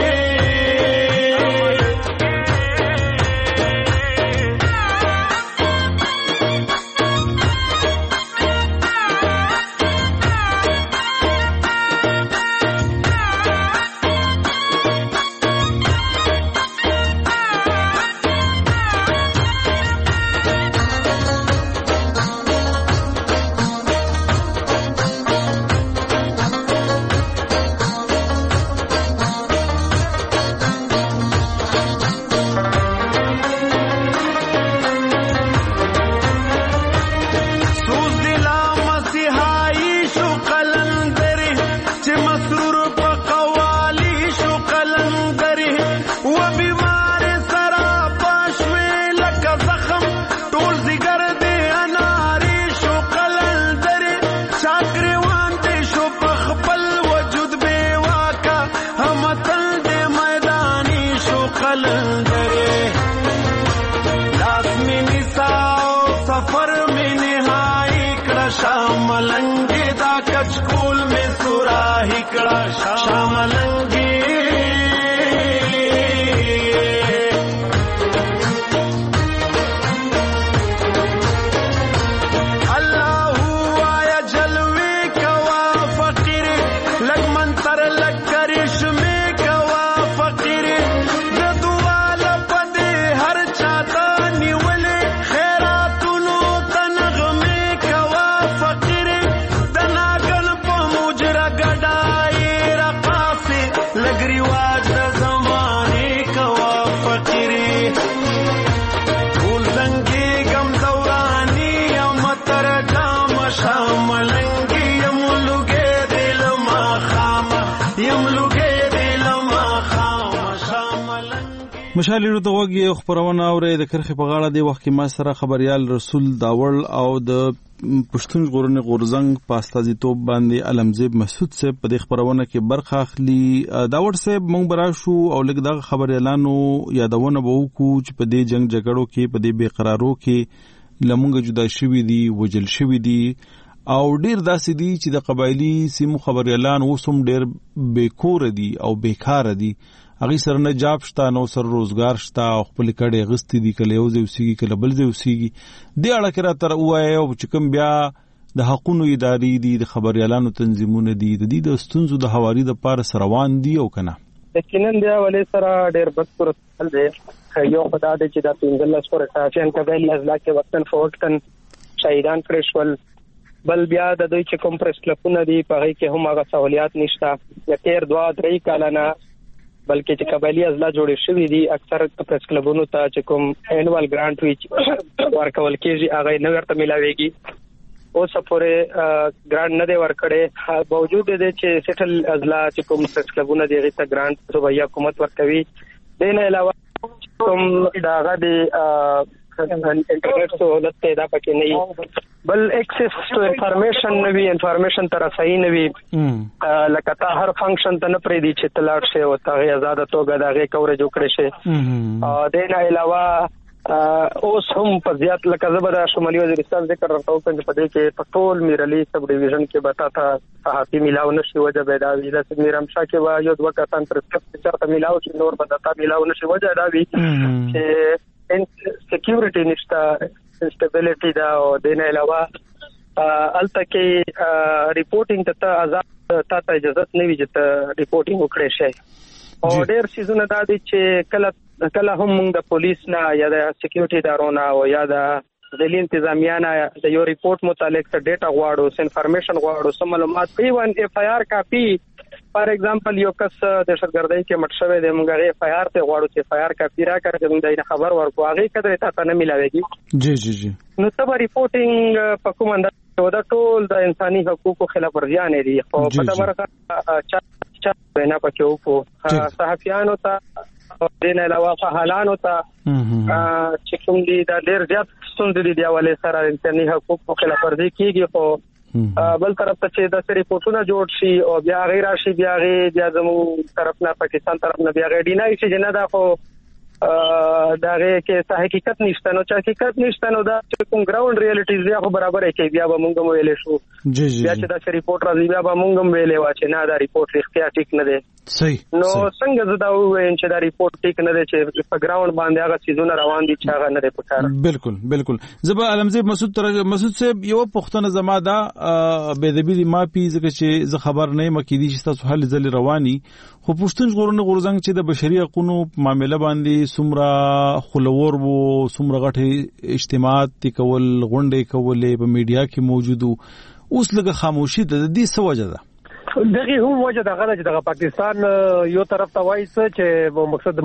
مشالې ته وګي خبرونه اورې د کرخي په غاړه دی وخت کې ما سره خبريال رسول داول او د پښتون غورنې غورزنګ پاستازیتوب باندې علمزیب مسعود صاحب په دې خبرونه کې برخه اخلي. داور صاحب مونږ براشو او لږ دغه خبريالانو یادونه به وکړو چې په دې جنگ جګړو کې په دې بیقرارو کې لمونګ جدا شوی دي، وجل شوی دي او ډیر داسې دي چې د قبایلی سیمو خبريالان اوسم ډیر بیکور دي او بیکار دي، هغه سره نه جاب شته، نو سره روزګار شته، خپل کډې غستې دي، کله یو ځای وسیږي کله بل ځای وسیږي. دې اړه کې را تر وایي او چې کوم بیا د حقوقو ادارې دي، د خبريالانو تنظیمونه دي، د دې د ستونزو د حوالې د پاره سروان دي او کنه یقینا بیا ولې سره ډېر بد صورت دی. یو خدای دې چې دا پنځلس پر ټاچن کبل ازلا کې وطن فوت کن شهیدان کړي شول، بل بیا د دوی چې کوم پرس کلپونه دي په هغه کې هم هغه سہولیات نشته. یا تیر دوا درې کاله نه بلکې چې قبایلی ازلا جوړې شوې دي، اکثر پرس کلبونو ته چې کوم انوال ګرانټ وی ورکول کېږي هغه نه ورته ملاويږي. اوس پورې ګرانټ نه دی ورکړي، باوجود دې چې سټل ازلا چې کوم پرس کلبونه دي هغه ته ګرانټ صوبایي حکومت ورکوي. دین علاوه کوم داغه دی انټرنیټ سہولت پیدا پکې نه، بل ایکسس ټو انفارمیشن نوی انفارمیشن تر صحیح نوی لکه تا هر فنکشن ته نه پرې دي چې تلاړ شي او ته آزاد توګه دغه کوریج وکړي شي. دین علاوه اوس هم په زیات لکه زبر شمالي وزیرستان ذکر راکاو چې په دې کې په ټول میرلی سب ډیویژن کې بتا تا صحافي ملاو نشي وجه پیدا وی د میرم شاه کې وا یو دوه کسان پر څه ملاو چې نور بدتا ملاو نشي وجه دا وی چې سکیورټي نشتا انسټیبিলিټي دا او د نه علاوه الته کې ریپورټینګ ته آزاد تا ته اجازه نه وی چې ریپورټینګ وکړي شي او ډېر سيزونه دا دي چې کله کله هم موږ د پولیس نه یا د سکیورټي ادارو او یا د ځلې انتظامیه نه د یو ریپورت متعلق څه ډیټا غواړو څه انفارمیشن غواړو څه معلومات پیوان اف آی آر کاپی فار ایگزامپل یو کس د دهشتګردۍ کې مټ شوی دی موږ اف آی آر ته غواړو چې اف آی آر کاپی راکړي موږ د خبر ورکو هغه کده ته نه ملاويږي جی جی جی نو ته ریپورټینګ په کوم انداز دا ټول د انساني حقوقو خلاف ورزي نه دي خو په دا ورکه چا نه پکې وکړو صحافیانو ته دین علاوه فعالانو ته چې کوم دي دا ډېر زیات ستونزې دي حواله سره انساني حقوقو خلاف ورزي کیږي خو بل طرف ته چې د ریپورتونو جوړ شي او بیا غیر راشي بیا غیر بیا زمو طرف نه پاکستان طرف نه بیا غیر ډینای شي نه دا خو دا غیر کې حقیقت نشته نو چې حقیقت نشته نو دا چې کوم ګراوند ریالټیز بیا خو برابر کې بیا به موږ ویلې شو جی جی بیا چې دا ریپورت راځي بیا به موږ ویلې وا چې نه دا ریپورت اختیار ټیک نه دی صحیح نو څنګه زدا وایم چې دا ریپورت ټیک نه دی چې په ګراوند باندې هغه چیزونه روان دي چې هغه نه دی پکار بالکل بالکل زبا علمزیب مسعود تر مسعود صاحب یو پښتنه زما دا به د بي ما پی ځکه چې زه خبر نه مکیدي چې تاسو حل ځل رواني خو پښتون غورنه غورزنګ چې د بشري حقوقو معاملې باندې سمرا خلور وو سمرا غټه اجتماعات کول غونډې کولې په میډیا کې موجودو اوس لږه خاموشي د دې سوجه ده دغه هم وجه دغه چې دغه پاکستان یو طرف ته وایي چې مقصد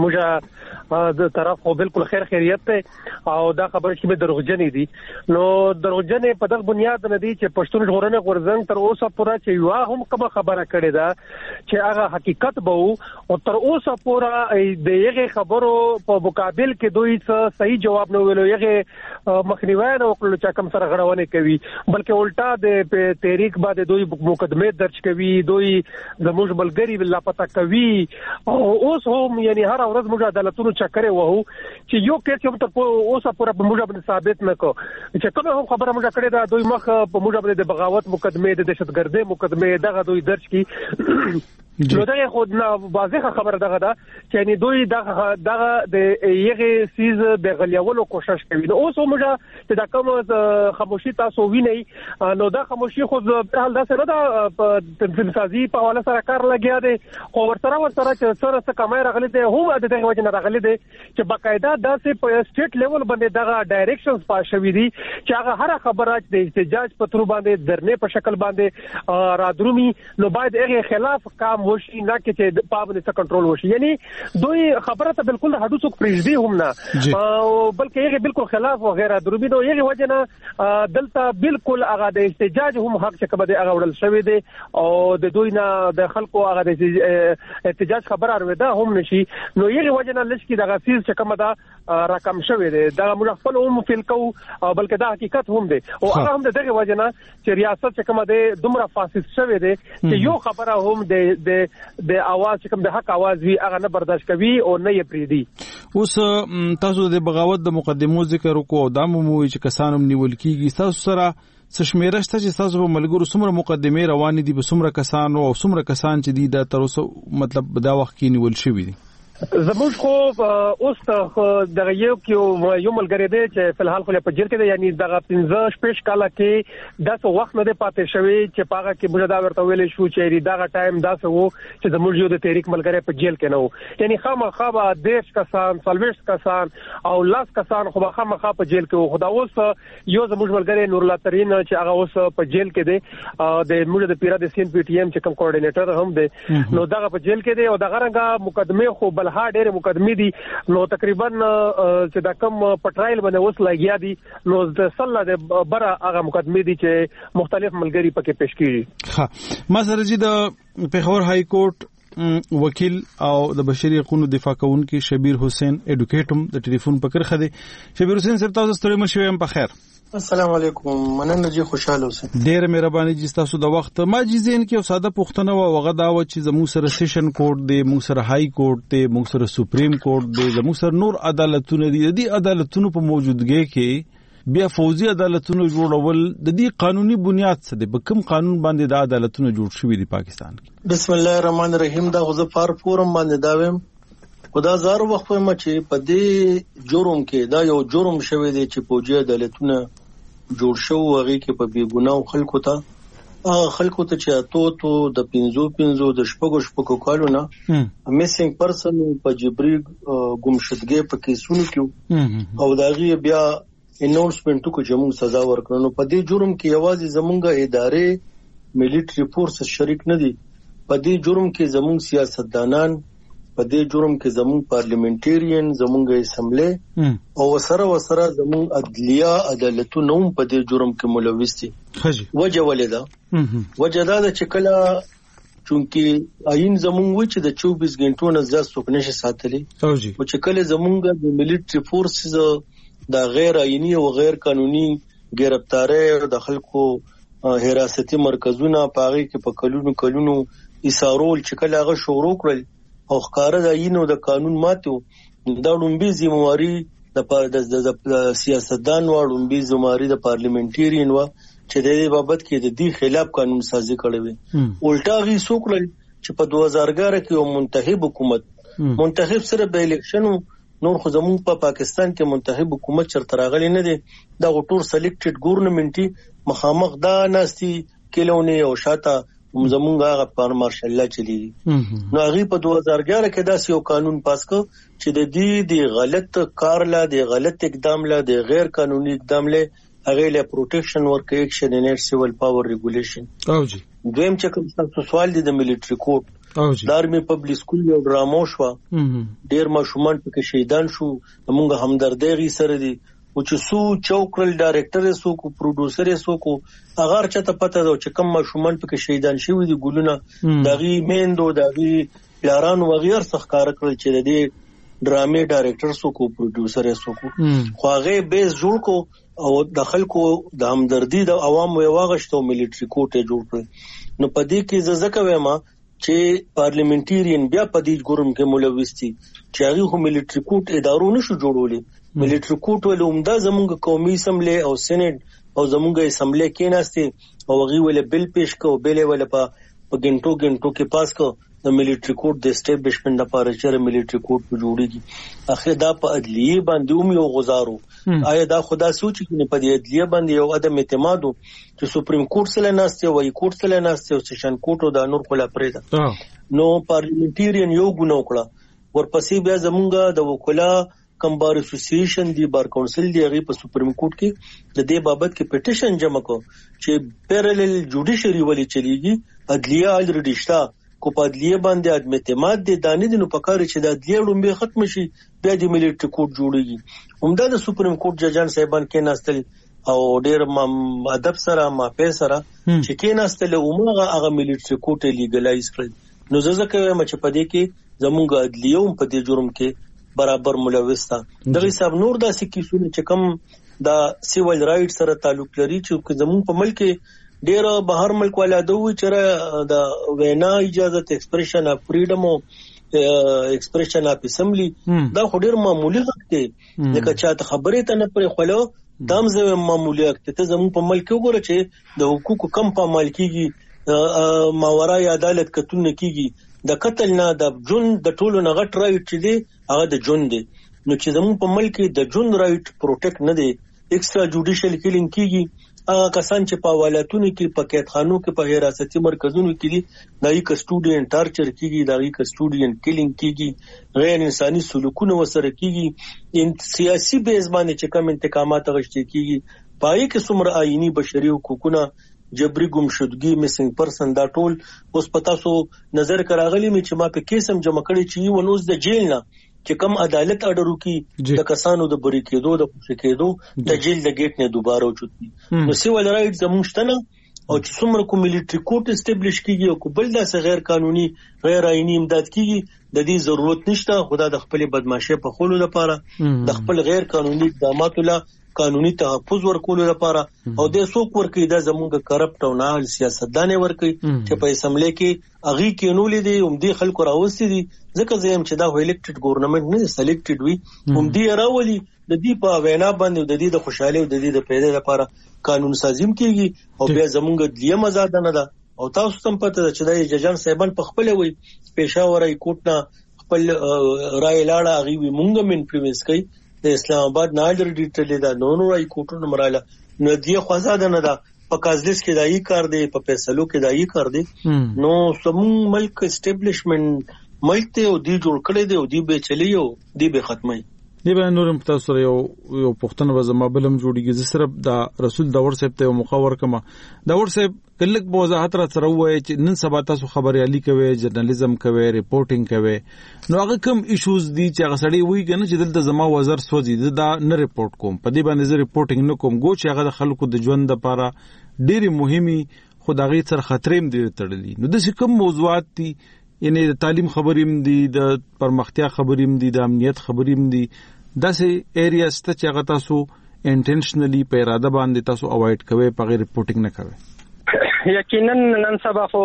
موږ د طرف خو بالکل خیر خیریت ته او دا خبره چې به دروغجنې دي نو دروغجنې په دغه بنیاد نه دي چې پښتون ژغورنه غورځنګ تر اوسه پورا چې یو هم کومه خبره کړې ده چې هغه حقیقت به او تر اوسه پورا د یغه خبرو په مقابل کې دوی څه صحیح جواب نه ویلو یغه مخنیوي نه وکړل چې کوم سره غړونه کوي بلکې الټا د تحریک باندې دوی مقدمه درج کوي دوی زموږ بلګری بل پتا کوي او اوس هم یعنی هر ورځ موږ عدالتونو چکرې وو چې یو کې چې تر اوسه پورا په موږ باندې ثابت نکو چې کومه هم خبره موږ کړې ده دوی مخ په موږ باندې د بغاوت مقدمه د دهشتګردۍ مقدمه دغه دوی درج کی نو دغه خود نه واضحه خبره دغه ده چې یعنی دوی دغه دغه د یغه سیز د غلیولو کوشش کوي نو اوس موږ چې دا کوم خاموشي تاسو ویني نو دا خاموشي خو په حال دا سره ده تنظیم سازي په حواله سره کار لګیا دی خو ورسره ورسره چې سره څه کمای راغلي دي هم د دغه وجه نه راغلي دي چې باقاعده داسې په سټیټ لیول باندې دغه ډایریکشنز پاس شوي دي چې هغه هر خبره د احتجاج په تر باندې درنه په شکل باندې رادرومي نو باید هغه خلاف کام وشي نه کې په باندې څه کنټرول وشي یعنی دوی خبره ته بالکل هډو څوک پریږدي هم نه او بلکې هغه بالکل خلاف او غیر درومي نو هغه وجه نه دلته بالکل هغه د احتجاج هم حق چې کبه هغه وړل شوی دی او د دوی نه د خلکو هغه د احتجاج خبر اوریدا هم نشي نو یغه وجه نه لشکې د غفیز چې کومه دا رقم شوی دی دا موږ خپل هم فیل کو او بلکې دا حقیقت هم دی او هغه هم دغه وجه نه چې ریاست چې کومه دی دومره فاسد شوی دی چې یو خبره هم د د د اواز چې کوم د حق اواز وی هغه نه برداشت کوي او نه یې پریدي اوس تاسو د بغاوت د مقدمو ذکر وکړو دا مو چې کسانم نیول کیږي تاسو سره څه شمیره شته چې تاسو په ملګرو څومره مقدمه روان دي به څومره کسانو او څومره کسان چې دي د تر اوسه مطلب دا وخت کې نیول شوی دي زموږ خو اوس ته دغه یو کې یو ملګری دی چې په الحال خو په جیل کې دی یعنی دغه پنځه شپږ کاله کې داسې وخت نه دی پاتې شوی چې پاغه کې موږ دا ورته ویلې شو چې دغه ټایم داسې وو چې زموږ یو د تحریک ملګری په جیل کې نه وو یعنی خامخا به دیش کسان څلوېښت کسان او لاس کسان خو خامخا په جیل کې وو خو دا اوس یو زموږ ملګری نور الله ترين چې هغه اوس په جیل کې دی د موږ د پیرا د سین پی ټی ایم چې کوم کوارډینیټر هم دی نو دغه په جیل کې دی او دغه رنګه مقدمه خو بل ها ډېر مقدمه دي نو تقریبا چې دا کم پټرایل باندې وس لګیا دي نو د سله د بره هغه مقدمه دي چې مختلف ملګری پکې پیش کیږي ها ما سره چې د پیښور های کورټ وکیل او د بشري حقوقو دفاع کوونکی شبیر حسین اډوکیټم د ټلیفون په کرخه دي شبیر حسین صاحب تاسو ستړي مشوي هم په خیر السلام علیکم مننه جی خوشاله اوسئ. ډېر مهرباني جی تاسو د وخت ما جی زین کې ساده پوښتنه و وغه دا و چې زموږ سره سیشن کورټ دی، موږ سره های کورټ دی، موږ سره سپریم کورټ دی، زموږ سره نور عدالتونه دي. د دې عدالتونو په موجودګۍ کې بیا فوزي عدالتونو جوړول د دې قانوني بنیاد څه دی؟ په کوم قانون باندې د عدالتونو جوړ شوي دي پاکستان کې؟ بسم الله الرحمن الرحیم. دا غوځه فار فورم باندې دا ویم خدا زار وخت په مچ په دې جرم کې دا یو جرم شوی دی چې فوجي عدالتونه جوړ شو هغه کې په بیګناو خلکو ته هغه خلکو ته چې اتو تو د پنځو پنځو د شپږو شپږو کالو نه میسنګ پرسن په جبري ګمشدګي په کیسونو کې او داغي بیا اناونسمنت کو چې موږ سزا ورکړو. په دې جرم کې یوازې زمونږه ادارې ملټري فورس شریک نه دي، په دې جرم کې زمونږ سیاستدانان، په دې جرم کې زمونږ پارلیمنټریان، زمونږ اسمبلی او وسره وسره زمونږ عدلیه عدالتونه هم په دې جرم کې ملوث دي. وجه ولې ده؟ وجه دا ده چې کله چونکی آئین زمونږ و چې د چوبیس غنټو نه زیات څوک نشي ساتلی او چې کله زمونږ د ملټري فورسز د غیر آئینی او غیر قانوني گرفتاری او د خلکو حراستی مرکزونه پاغي کې په کلونو کلونو ایثارول چې کله هغه شروع کړل او ښکارا د آئین او د قانون ماتو دا لومبي ذمہواری د سیاستدان و لومبي ذمہواری د پارلیمنټریان و چې د دې بابت کې د دې خلاف قانون سازي کړې وي. الټا غي سوکړل چې په دوه هزار اګیاره کې یو منتخب حکومت منتخب سره به الیکشن نور خو زموږ په پاکستان کې منتخب حکومت چرته راغلی نه دی، دا ټول سلیکټډ ګورنمنټي مخامخ دا ناستي کلونه او شاته زمونږ هغه پر مارشل الله چلیږي. نو هغه په دوه هزار اګیاره کې داسې یو قانون پاس کړ چې د دې د غلط کار لا د غلط اقدام لا د غیر قانوني اقدام له هغه له پروټیکشن ورک ایکشن ان سیول پاور ریګولیشن. او جی دویم چې کوم څه سوال دي د ملټري کوډ د آرمي پبلک سکول یو ډرامو شو، ډیر ماشومان پکې شهیدان شو، موږ همدردی غي سره دي او چې سو چوکرل ډایرکټر سو کو پروډوسر سو کو اگر چته پته ده چې کوم ماشومان پکې شهیدان شوی دي ګولونه دغه میندو دغه پلاران وغیر څخه کار کړل چې د دې ډرامې ډایرکټر سو کو پروډوسر سو کو خو هغه بیس جوړ کو او د خلکو د همدردی د عوامو واغشتو ملټري کوټه جوړ کړ. نو پدې کې ززکه وېما چې پارلیمنټریان بیا په دې ګورم کې ملوث دي چې هغه هم ملټري کوټ ادارو نشو جوړولې. ملټري کوټ ول عمده زموږ قومي اسمبلی او سېنات او زموږ اسمبلی کې ناشته او هغه ول بل پیش کو بل ول په ګنټو ګنټو کې پاس کو د ملټري کوټ د اسټابلیشمنت لپاره چې ملټري کوټ په جوړیږي. اخر دا په عدلیه باندې هم یو غزارو آیا دا خدا سوچ کې په دې عدلیه باندې یو عدم اعتماد چې سپریم کورټ سره ناشته وای کورټ سره ناشته او سیشن کورټ او د نور خلا پرېدا نو پارلیمنټریان یو ګناو کړه ورپسې بیا زمونږ د وکلا کم بار اسوسییشن دی بار کونسل دی هغه په سپریم کورټ کې د دې بابت کې پټیشن جمع کو چې پیرالل جوډیشری ولی چلیږي عدلیه الریډی شتا کو په عدلیه باندې عدم اعتماد دي دانه دي نو پکاره چې د عدلیه لومبه ختم شي بیا د ملټري کوټ جوړیږي. همدا د سپریم کورټ ججان صاحبان کې ناستل او ډېر ادب سره ما په سره چې کې ناستل اومغه هغه ملټري کوټ لیګلایز کړل. نو ځکه وایم چې په دې کې زموږ عدلیه هم په دې جرم کې برابر ملوث ده. دغه حساب نور داسې کیسونه چې کم دا سیول رائټ سره تعلق لري چې زموږ په ملک ډیر بهر ملک والا دوی چې د وینا اجازه ایکسپریشن اف فریډم او ایکسپریشن اف اسمبلی دا خو ډیر معمولی حق دی لکه چاته خبره ته نه پرې خلو دام زو معمولی حق ته زموږ په ملک وګوره چې د حقوقو کم پامال کیږي ماورای عدالت کتون کیږي د قتل نه د جون د ټولو نه غټ رائټ چې دی هغه د جون دی. نو چې زموږ په ملک د جون رائټ پروټیکټ نه دی ایکسترا جوډیشل کیلینګ کیږي. هغه کسان چې په حوالاتونو کې په قیدخانو کې په حراستی مرکزونو کې دي دای کسټوډین ټارچر کیږي دای کسټوډین کیلینګ کیږي غیر انساني سلوکونه وسره کیږي ان سیاسي بیس باندې چې کوم انتقامات غشتي کیږي پای کې څومره آئینی بشري حقوقونه جبري ګمشدګي میسنګ پرسن دا ټول اوس پتا سو نظر کراغلی می چې ما په کیسم جمع کړی چې یو نوز د جیل نه چې کم عدالت اډرو کې د کسانو د بری کېدو د پوښ کېدو د جیل د گیټ نه دوباره اوچتي. نو سیول رائټ زموږ شتنه او چې څومره کو ملټري کوټ اسټابلیش کیږي او بل داسې غیر قانوني غیر آئینی امداد کیږي د دې ضرورت نشته. خدا د خپل بدمعشي په خولو لپاره د خپل غیر قانوني اقداماتو له قانوني تحفظ ورکولو لپاره او د څوک ورکړي دا زموږ کرپټ او ناهل سیاستدان ورکړي چې په اسمبلی کې اغي کېنولې دي هم دي خلکو راوستي دي ځکه زم چې دا الیکټډ ګورنمنت نه سلیکټډ وي هم دي راولي د دې په وینا باندې د دې د خوشحالي او د دې د پیدا لپاره قانون سازیم کیږي او بیا زموږ د یم آزاد نه ده او تاسو هم پته ده چې د ججان صاحبان په خپل وي پېښور ای کوټ نه خپل رائے لاړه اغي وي مونږ من انفلوئنس کوي د اسلام آباد نه اډر ډیټیل دا نو نو ای کوټو مراله نو دی خو آزاد نه ده په کازلیس کې دایي کار دی په فیصلو کې دایي کار دی نو سمون ملک اسټابلیشمنت ملک ته او دی جوړ کړی دی او دی به چلیو دی به ختمي دی به نورم تاسو سره یو یو پښتنه به زما بلم جوړیږي زه صرف دا رسول داور صاحب ته مخاور کما داور صاحب کلک په وضاحت را سره وایي چې نن سبا تاسو خبريالي کوي جرنالیزم کوي ریپورټینګ کوي نو هغه کوم ایشوز دي چې هغه سړی وایي کنه چې دلته زما وزر سوځي دا نه ریپورټ کوم په دې باندې زه ریپورټینګ نه کوم ګو چې هغه د خلکو د ژوند لپاره ډېری مهمي خدای سره خطرېم دي تړلي نو د کوم موضوعات دي یعنی د تعلیم خبرېم دي د پرمختیا خبرېم دي د امنیت خبرېم دي داسې ایریاز ته چې هغه تاسو انټنشنلی په اراده باندې تاسو اوایډ کوئ په غیر ریپورټینګ نه کوئ یقینا نن سبا خو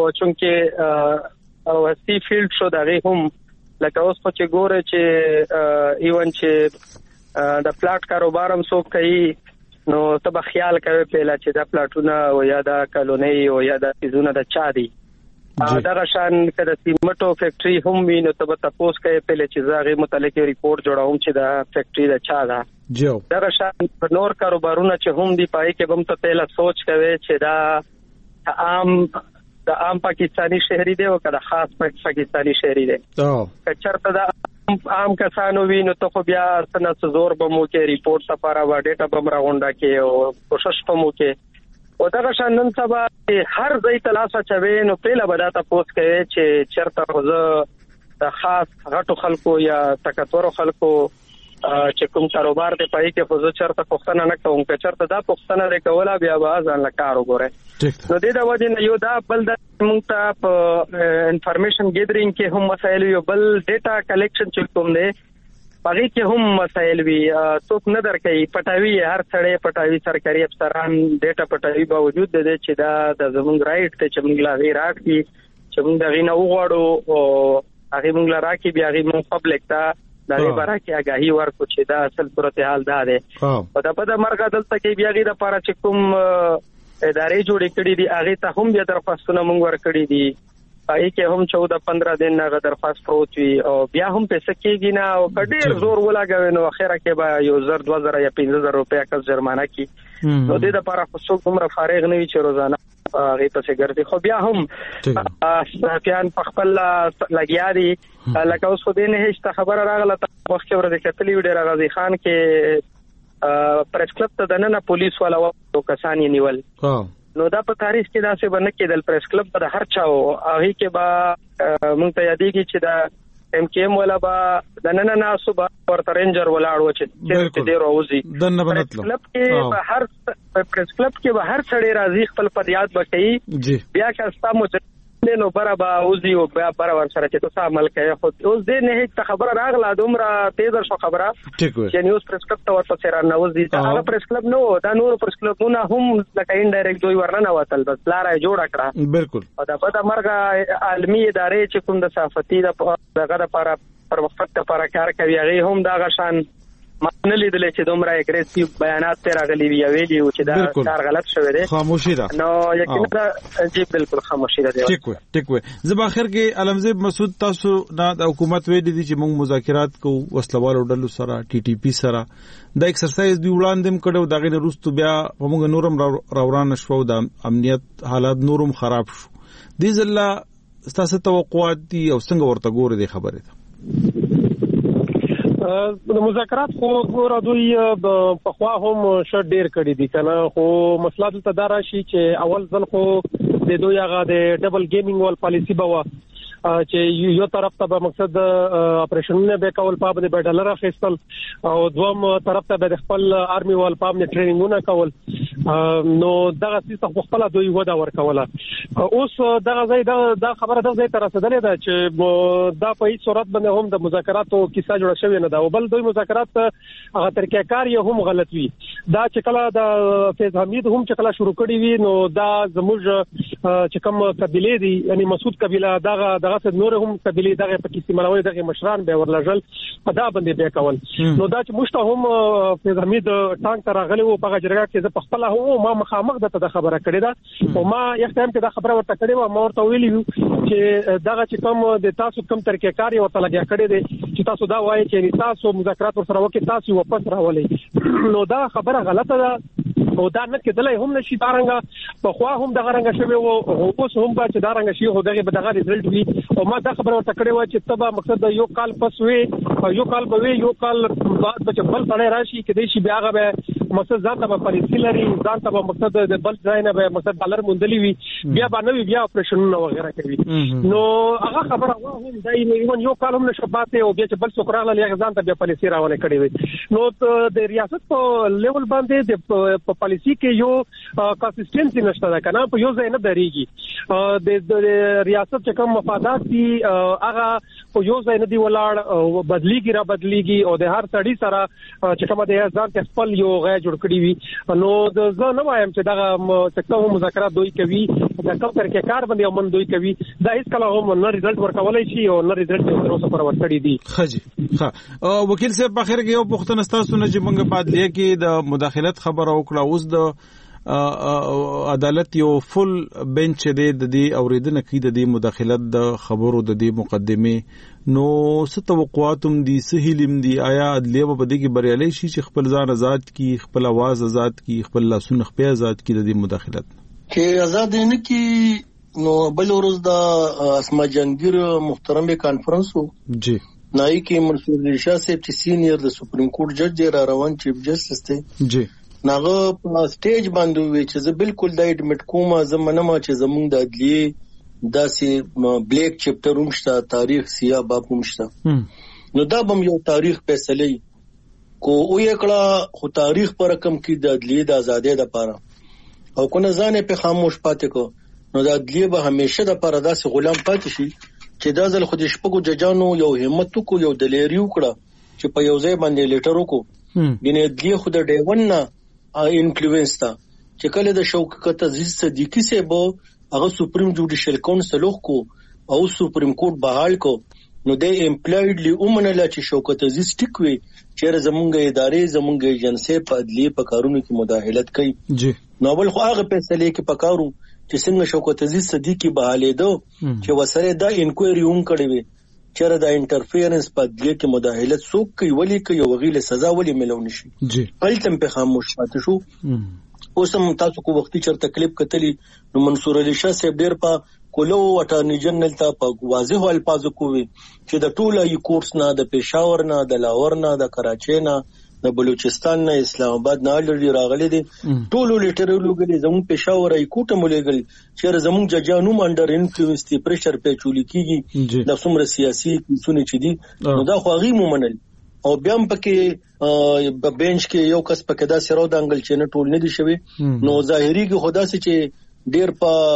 چونکه وستی فیلډ شو دغه هم لکه اوس خو چې ګوره چې ایون چې د پلاټ کاروبار هم څوک کوي نو ته به خیال کوي پیلا چې دا پلاټونه او یا دا کالونی او یا دا سيزونه د چا دي دا شان کده سیمټو فیکټری هم ویني ته به تاسو کوي پیلا چې زاغي متعلق ریپورت جوړوم چې دا فیکټری د چا ده جو دا شان نور کاروبارونه چې هم دی پای کې هم ته پیلا سوچ کوي چې دا عام د عام پاکستانی شهري دی او کله خاص پاکستانی شهري دی او کچرته دا عام کسانو ویني ته خو بیا څنګه زور بمو کې ریپورت لپاره و ډیټا بم راغونډه کې او کوشش بمو کې او دا شان نن سبا هر ځای تلاسه چوي نو پیله بدا تاسو کوي چې چرته خو د خاص غټو خلکو یا تکتورو خلکو چې کوم کاروبار دی پای کې خو چرته پښتنه نه کوم چې چرته دا پښتنه لري کوله بیا ځان لا کار وګوره نو د دې د وجه نه یو دا بل د موږ ته په انفارمیشن ګیدرینګ کې هم مسایل یو بل ډیټا کلیکشن چې کوم دی پای کې هم مسایل وی څوک نه درکې پټاوی هر څړې پټاوی سرکاري افسران ډیټا پټاوی باوجود د دې چې دا د زموږ رائټ ته چې موږ لا غیر راکې چې موږ دغه نه وغواړو او هغه موږ لا راکې بیا هغه موږ پبلک ته دا لپاره کې آگاهی ورکو چې دا اصل صورتحال ده ده او دا په مرګ دلته کې بیا غي د لپاره چې کوم ادارې جوړې کړې دي هغه ته هم بیا درخواستونه موږ ورکړي دي پای کې هم چودہ پندرہ دن نه درخواست پروت وي او بیا هم پیسې کېږي نه او کډیر زور ولاګوي نو اخره کې به یو زر دوه زره یا پنځه زره روپیا کس جرمانه کی نو د لپاره خو څوک عمر فارغ نه وي چې روزانه هغه پسې ګرځي خو بیا هم صحافیان په خپل لګیا دي لکه اوس خو دې نه هیڅ خبره راغله وخت ورته کتلی وړي غازی خان کې پریس کلب ته دنه پولیس والا او کسان یې نیول نو دا په تاریخ کې دا څه باندې کېدل پریس کلب په هر چاو هغه کې با مونږ ته یادېږي چې دا ام کې ام ولا با دنه نه صبح ورته رینجر ولاړ و چې چې دې روزي دنه بنتلو کلب کې په هر پریس کلب کې به هر سړی راځي خپل فریاد وکړي بیا که تاسو نو برابا اوزي او بیا برابر سره چې تاسو عمل کوي خو اوس دې نه هیڅ خبره راغله دومره تیز شو خبره چې نیوز پریس کلب ته ورته سره نوځي دا پریس کلب نو دا نور پریس کلبونه هم لکه انډایرکټ دوی ورننه وتل بس لارای جوړ کړه بالکل او دا په مرګه عالمي ادارې چې کوم د صحافتي دغه لپاره پر وخت لپاره کار کوي هغه هم دا غشان معنی لیدلې چې دومره اګریسیو بیانات تر غلي وی ویلي او چې دا کار غلط شوی دی خاموشي ده نو یقینا جی بالکل خاموشي ده ټیک وي ټیک وي زه په اخر کې علمزیب مسعود تاسو د حکومت ویلي دي چې موږ مذاکرات کوو وسلوالو ډلو سره ټي ټي پی سره دا ایکسرسایز دی وړاندې کړو دغه نه روستو بیا موږ نورم راوران شو د امنیت حالات نورم خراب شو دې ځله تاسو توقعات دي او څنګه ورته ګوري د خبره ده د مذاکرات خو ګور دوی په خوا هم شډ ډیر کړی دي کنه خو مسله دلته دا راشي چې اول ځل خو د دوی هغه د ډبل گیمینګ ول پالیسی بوا چې یو طرف ته به مقصد اپریشنونه به کول په باندې ډالر اخیستل او دوم طرف ته به خپل آرمي ول په باندې ټریننګونه کول نو دغه څه په خپل دوی ودا ورکوله. اوس دغه ځای دا خبره دغه ځای تر رسیدلې ده چې دا په هیڅ صورت باندې هم د مذاکراتو کیسه جوړه شوې نه ده او بل دوی مذاکرات هغه طریقې یې هم غلط وي. دا چې کله د فیض حمید هم چې کله شروع کړی وي نو دا زموږ چې کوم قبيله دي یعنی مسعود قبيله دغه دغه نور هم قبيله دغه پکې استعمالوي دغه مشران به ورلژل په دا باندې به کول. نو دا چې مشته هم فیض حمید ټانک تر غلي او په جرګه کې په خپل هو ما مخامخ د خبره کړې ده او ما یو ټایم کې دا خبره ورته کړې و ما ورته ویلی چې دغه چې کوم د تاسو کوم طریقې کار یو تل لګیا کړی دی چې تاسو دا وایي چې تاسو مذاکرات سره وکړي تاسو واپس راولې نو دا خبره غلطه ده او دا نه کېدلای هم نشي دارنګه په خوا هم دغه رنګ شوی او اوس هم به چې دارنګ شي هو دغه به دغه ریزلټ وي او ما دا خبره ورته کړې و چې تبا مقصد یو کال پس وي یو کال به وي یو کال بعد به بل سره راشي کې دې شي بیا هغه مقصد ځان ته په پالیسي لري ځان ته مقصد د بل ځای نه به مقصد ډالر مونډلی وي بیا باندې بیا اپریشنونه وغیرہ کوي نو هغه خبره هم دای نه یو کال هم نشه باته او بیا چې بل څوک راغله یا ځان ته بیا پالیسي راونه کړی وي نو د ریاست په لیول باندې د پالیسي کې یو کنسistently نشته دا کنه په یو ځای نه درېږي د ریاست چې کوم مفادات دي هغه په یو ځای نه دی ولاړ بدلیږي را بدلیږي او د هر سړي سره چې کوم د ځان ته خپل یو غي جوړ کړی وي نو د زه نه وایم چې دغه څنګه مذاکرات دوی کوي دا کوم طریقې کار باندې ومن دوی کوي دا هیڅ کله هم نه ریزلټ ورکولای شي او نه ریزلټ تر اوسه پر ورکړي دي. خجی ها وکیل صاحب په اخر کې یو پوښتنه تاسو نه چې موږ بعد لې کې د مداخلت خبره وکړه اوس د عدالت یو فل بنچ دی د دې اوریدنه کې د دې مداخلت د خبرو د دې مقدمه نو څه توقعاتم دي څه هیلم دي آیا عدلیه په دې کې بریالي شي چې خپل ځان آزاد کی خپل आवाज آزاد کی خپل لاسونه خپل آزاد کی د دې مداخلت کې آزاد نه کی نو بل ورځ د اسما جنگیر محترم کانفرنس جی نای کې منصور علي شاه صاحب چې سینیئر د سپریم کورټ جج دی را روان چیف جسټس دی جی ناغه په سټیج باندې وی چې زه بالکل د اډمټ کوم زمونه ما چې زمونږ د عدلیه داسې بلیک چپټر ومشته تاریخ سیاه باب ومشته نو دا بم یو تاریخ فیصله کو او یکړه خو تاریخ پر رقم کې د عدلیه د ازادۍ لپاره او کنه ځانې په خاموش پاتې کو نو د عدلیه به همیشه د لپاره داسې غلام پاتې شي چې دا ځل خو د شپږو ججانو یو همت کو یو دلیری وکړه چې په یو ځای باندې لیټر وکړو ګینه عدلیه خو د ډیون نه انفلوئنس تا چې کله د شوکت عزیز صدیقی سے بو هغه سپریم جوډیشل کونسل کو او سپریم کورټ بحال کو نو د امپلایډلی اومنه چې شوکت عزیز ټیکوي چې زمونږ ادارې زمونږ ایجنسی په عدلیه په کارونو کې مداخلت کوي جی نو بل خو هغه فیصله کې پکارو چې څنګه شوکت عزیز صدیقی بحالې دو چې وسره دا انکوایری هم کړی وي چې دا انټرفیرنس په عدلیه کې مداخلت څوک کوي ولی کوي وغیله سزا ولی ملون شي جی التم په خاموش پاتې شو اوس هم تاسو کو وختي چر تکلیف کتلی نو منصور علي شاه صاحب ډیر په کولو اټارنی جنرال ته په واضح الفاظو کوي چې د ټوله ای کورس نه د پېښور نه د لاهور نه د کراچۍ نه د بلوچستان نه اسلام آباد نه لري راغلي دي ټولو لیټر لوګلي زموږ پېښور ای کوټه مولېګل چې زموږ ججانو منډر انفلوئنس تی پریشر په چولي کیږي د څومره سیاسي کیسونه چې دي نو دا خو غي مومنل او بیا هم پکې په بنچ کې یو کس پکې دا سره د انګل چې نه ټول نه دي شوی نو ظاهري کې خدا سي چې ډیر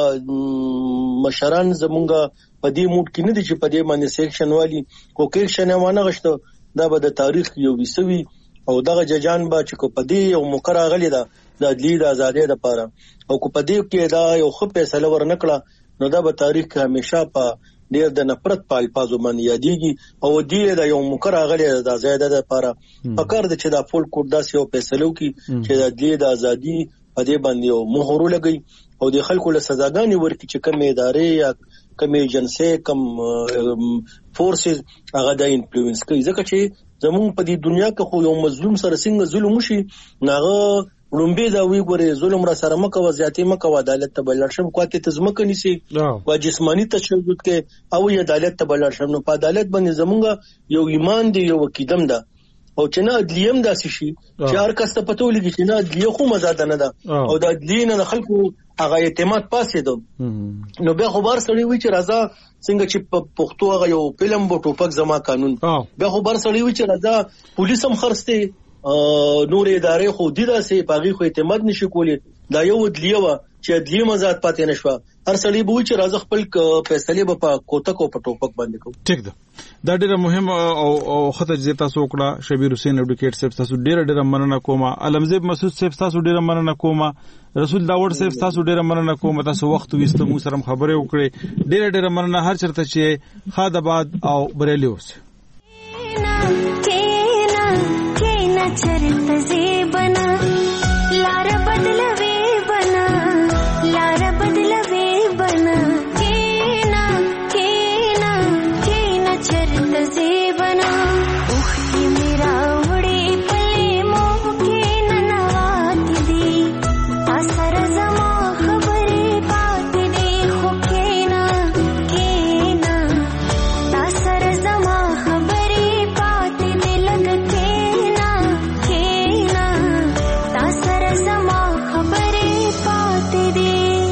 په مشران زمونږه په دې موډ کې نه دي چې په دې باندې سیکشن والی او کېکشن وانه غشته دا به د تاریخ یو وسوي او دغه ججان با چې کو په دې یو مقرره غلي دا د عدلیه د ازادۍ لپاره او کو په دې کې دا یو خو فیصله ورنکړه نو دا به تاریخ کې همیشه په ډیر د نفرت په الفاظو باندې یادېږي او دې د یو مقرره غلي د ازادۍ لپاره فکر د چې دا فول کوډ داس یو فیصله وکي چې د عدلیه د ازادۍ په دې باندې یو مهر لګي او د خلکو له سزاګانې ورکړي چې کوم ادارې یا کوم ایجنسی کوم فورسز هغه د انفلوئنس کوي ځکه چې زموږ په دې دنیا کې خو یو مظلوم سره څنګه ظلم وشي ناغه رومبه دا وی ګوره ظلم را سره مکه وضعیتي مکه عدالت ته بلل شم کوته تزمکه نسی او جسمانی تشدد کې او عدالت ته بلل شم نو په عدالت باندې زموږ یو ایمان دی یو عقیدم ده او چې نه عدلیه هم داسې شي چې هر کس ته پته ولګي چې نه عدلیه خو مزاده نه ده او د عدلیه نه خلکو هغه اعتماد پاسې ده نو بیا خو بار سړی وي چې راځه څنګه چې په پښتو هغه یو فلم بو ټوپک زما قانون بیا خو بار سړی وي چې راځه پولیس هم خرڅته نور ادارې خو دي داسې پاغي خو اعتماد نشي کولی. دا یو ودلیه و چې ادلیه مزات پاتې نشو. هر سړی به چې راز خپل فیصله په کوتک او په ټوپک باندې کوي. ټیک ده. دا ډیره مهم او او خطر چې تاسو وکړه. شبیر حسین ایډوکیټ صاحب تاسو ډیره ډیره مننه کوم. علمزیب مسعود صاحب تاسو ډیره مننه کوم. رسول داوود صاحب تاسو ډیره مننه کوم. تاسو وخت وستو مو سره خبرې وکړې. ډیره ډیره مننه هر چرته چې خاداباد او بریلی اوسه. کینا کینا چرت زیبنا لار بدلوي بنا لار بدلوي بنا کینا کینا کینا چرت زیبنا اوخي میرا وړي پلي مو کینا نوات دي اثر زما خبري پات دي خو کینا کینا اثر زما خبري پات دي لګ کینا کینا اثر زما خبري پات دي.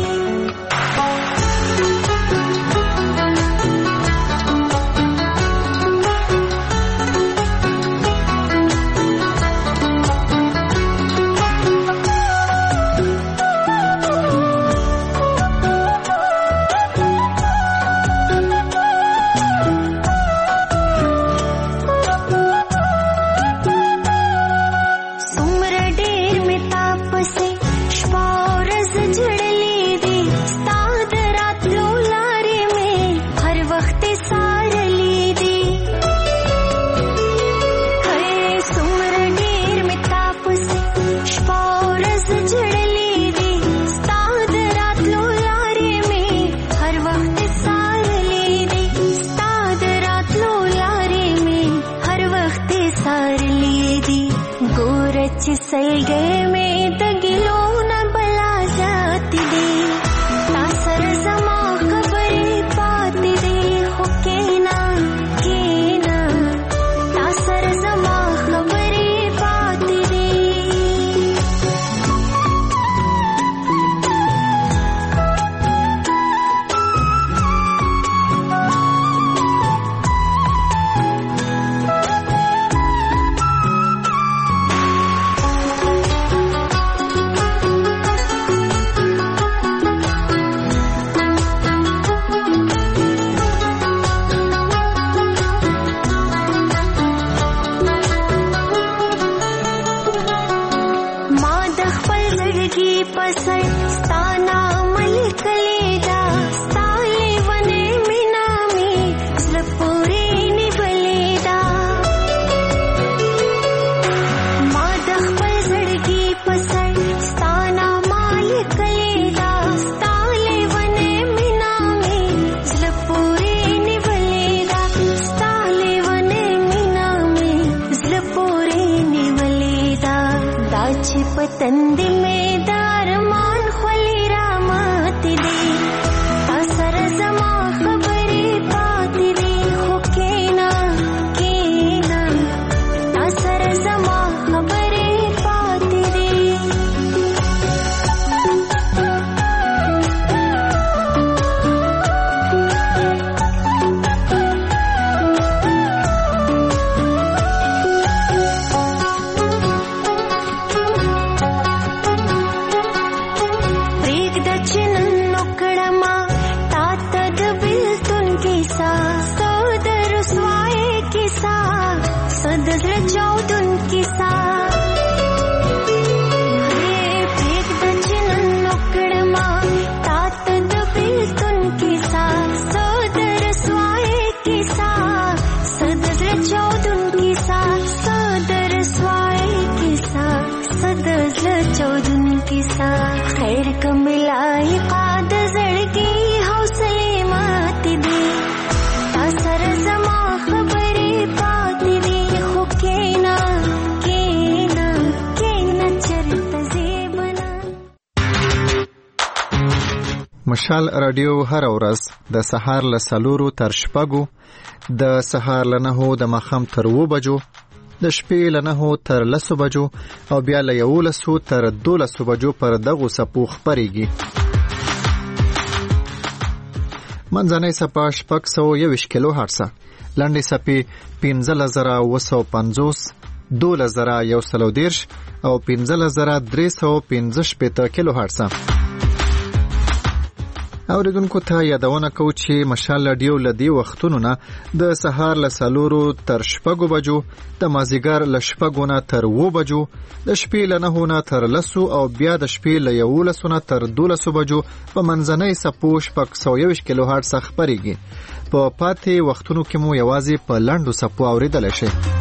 څومره ډېر مې تاپسې شپه ورځ جړلې دي ستا د راتلو لارې مې هر وخت څارلې دي. هی څومره ډېر مې تاپسې شپه ورځ جړلې دي ستا د راتلو لارې مې هر وخت څارلې دي ستا د راتلو لارې مې هر وخت څارلې دي. ګور چې سلګې مې د ګلو نه بلا ذاتې دي تا سره زما خبرې پاتې دي خو کینا کینا تا سره زما خبرې پاتې دي. ما د خپل زړګي په سر ستا نام لیکلی دا ستا لیونې مینا مې زړه پورې نیولې دا. ما د خپل زړګي په سر ستا نام لیکلی دا ستا لیونې مینا مې زړه پورې نیولې دا ستا لیونې مینا مې زړه پورې نیولې دا. دا چې پتند مې د ارمان خولې را ماتې دي تا سره زما خبرې پاتې دي خو کینا کینا تا سره زما خبرې پاتې دي. پرېږده چې نن وکړمه تا ته د بېلتون کیسه څه د رسوایۍ کیسه څه د زړه چاودون کیسه. پرېږده چې نن وکړمه تا ته د بېلتون کیسه څه د رسوایۍ کیسه څه د زړه چاودون کیسه څه د رسوایۍ کیسه څه د زړه چاودون کیسه. خیر که ملایقه د زړګي حوصلې ماتې دي تا سره زما خبرې پاتې دي خو کینا کینا کینا چرته زیبنا. مشال رادیو هر ورځ د سهار له څلورو تر شپږو د سهار له نهو د ماښام تر اوو بجو د شپې له نهو تر لسو بجو او بیا له یولسو تر دولسو بجو پر دغو څپو خپرېږي. منځنۍ څپه شپږ سوه یوویشت کیلو هرټزه، لنډې څپې پنځلس زره اوه سوه پنځوس، دولس زره یو سل او دېرش او پنځلس زره درې سوه پنځه شپېته کیلو هرټز. اوریدونکو ته یادونه کوو چې مشال رادیو له دې وختونو نه د سهار له څلورو تر شپږو بجو، د مازدیګر له شپږو نه تر اووه بجو، د شپې له نهو نه تر لسو او بیا د شپې له یولسو نه تر دولسو بجو په منځنۍ څپو شپږ سوه یوویشت کیلو هرټز خپرېږي. په پاتې وختونو کې مو یوازې په لنډو څپو اورېدلی شئ.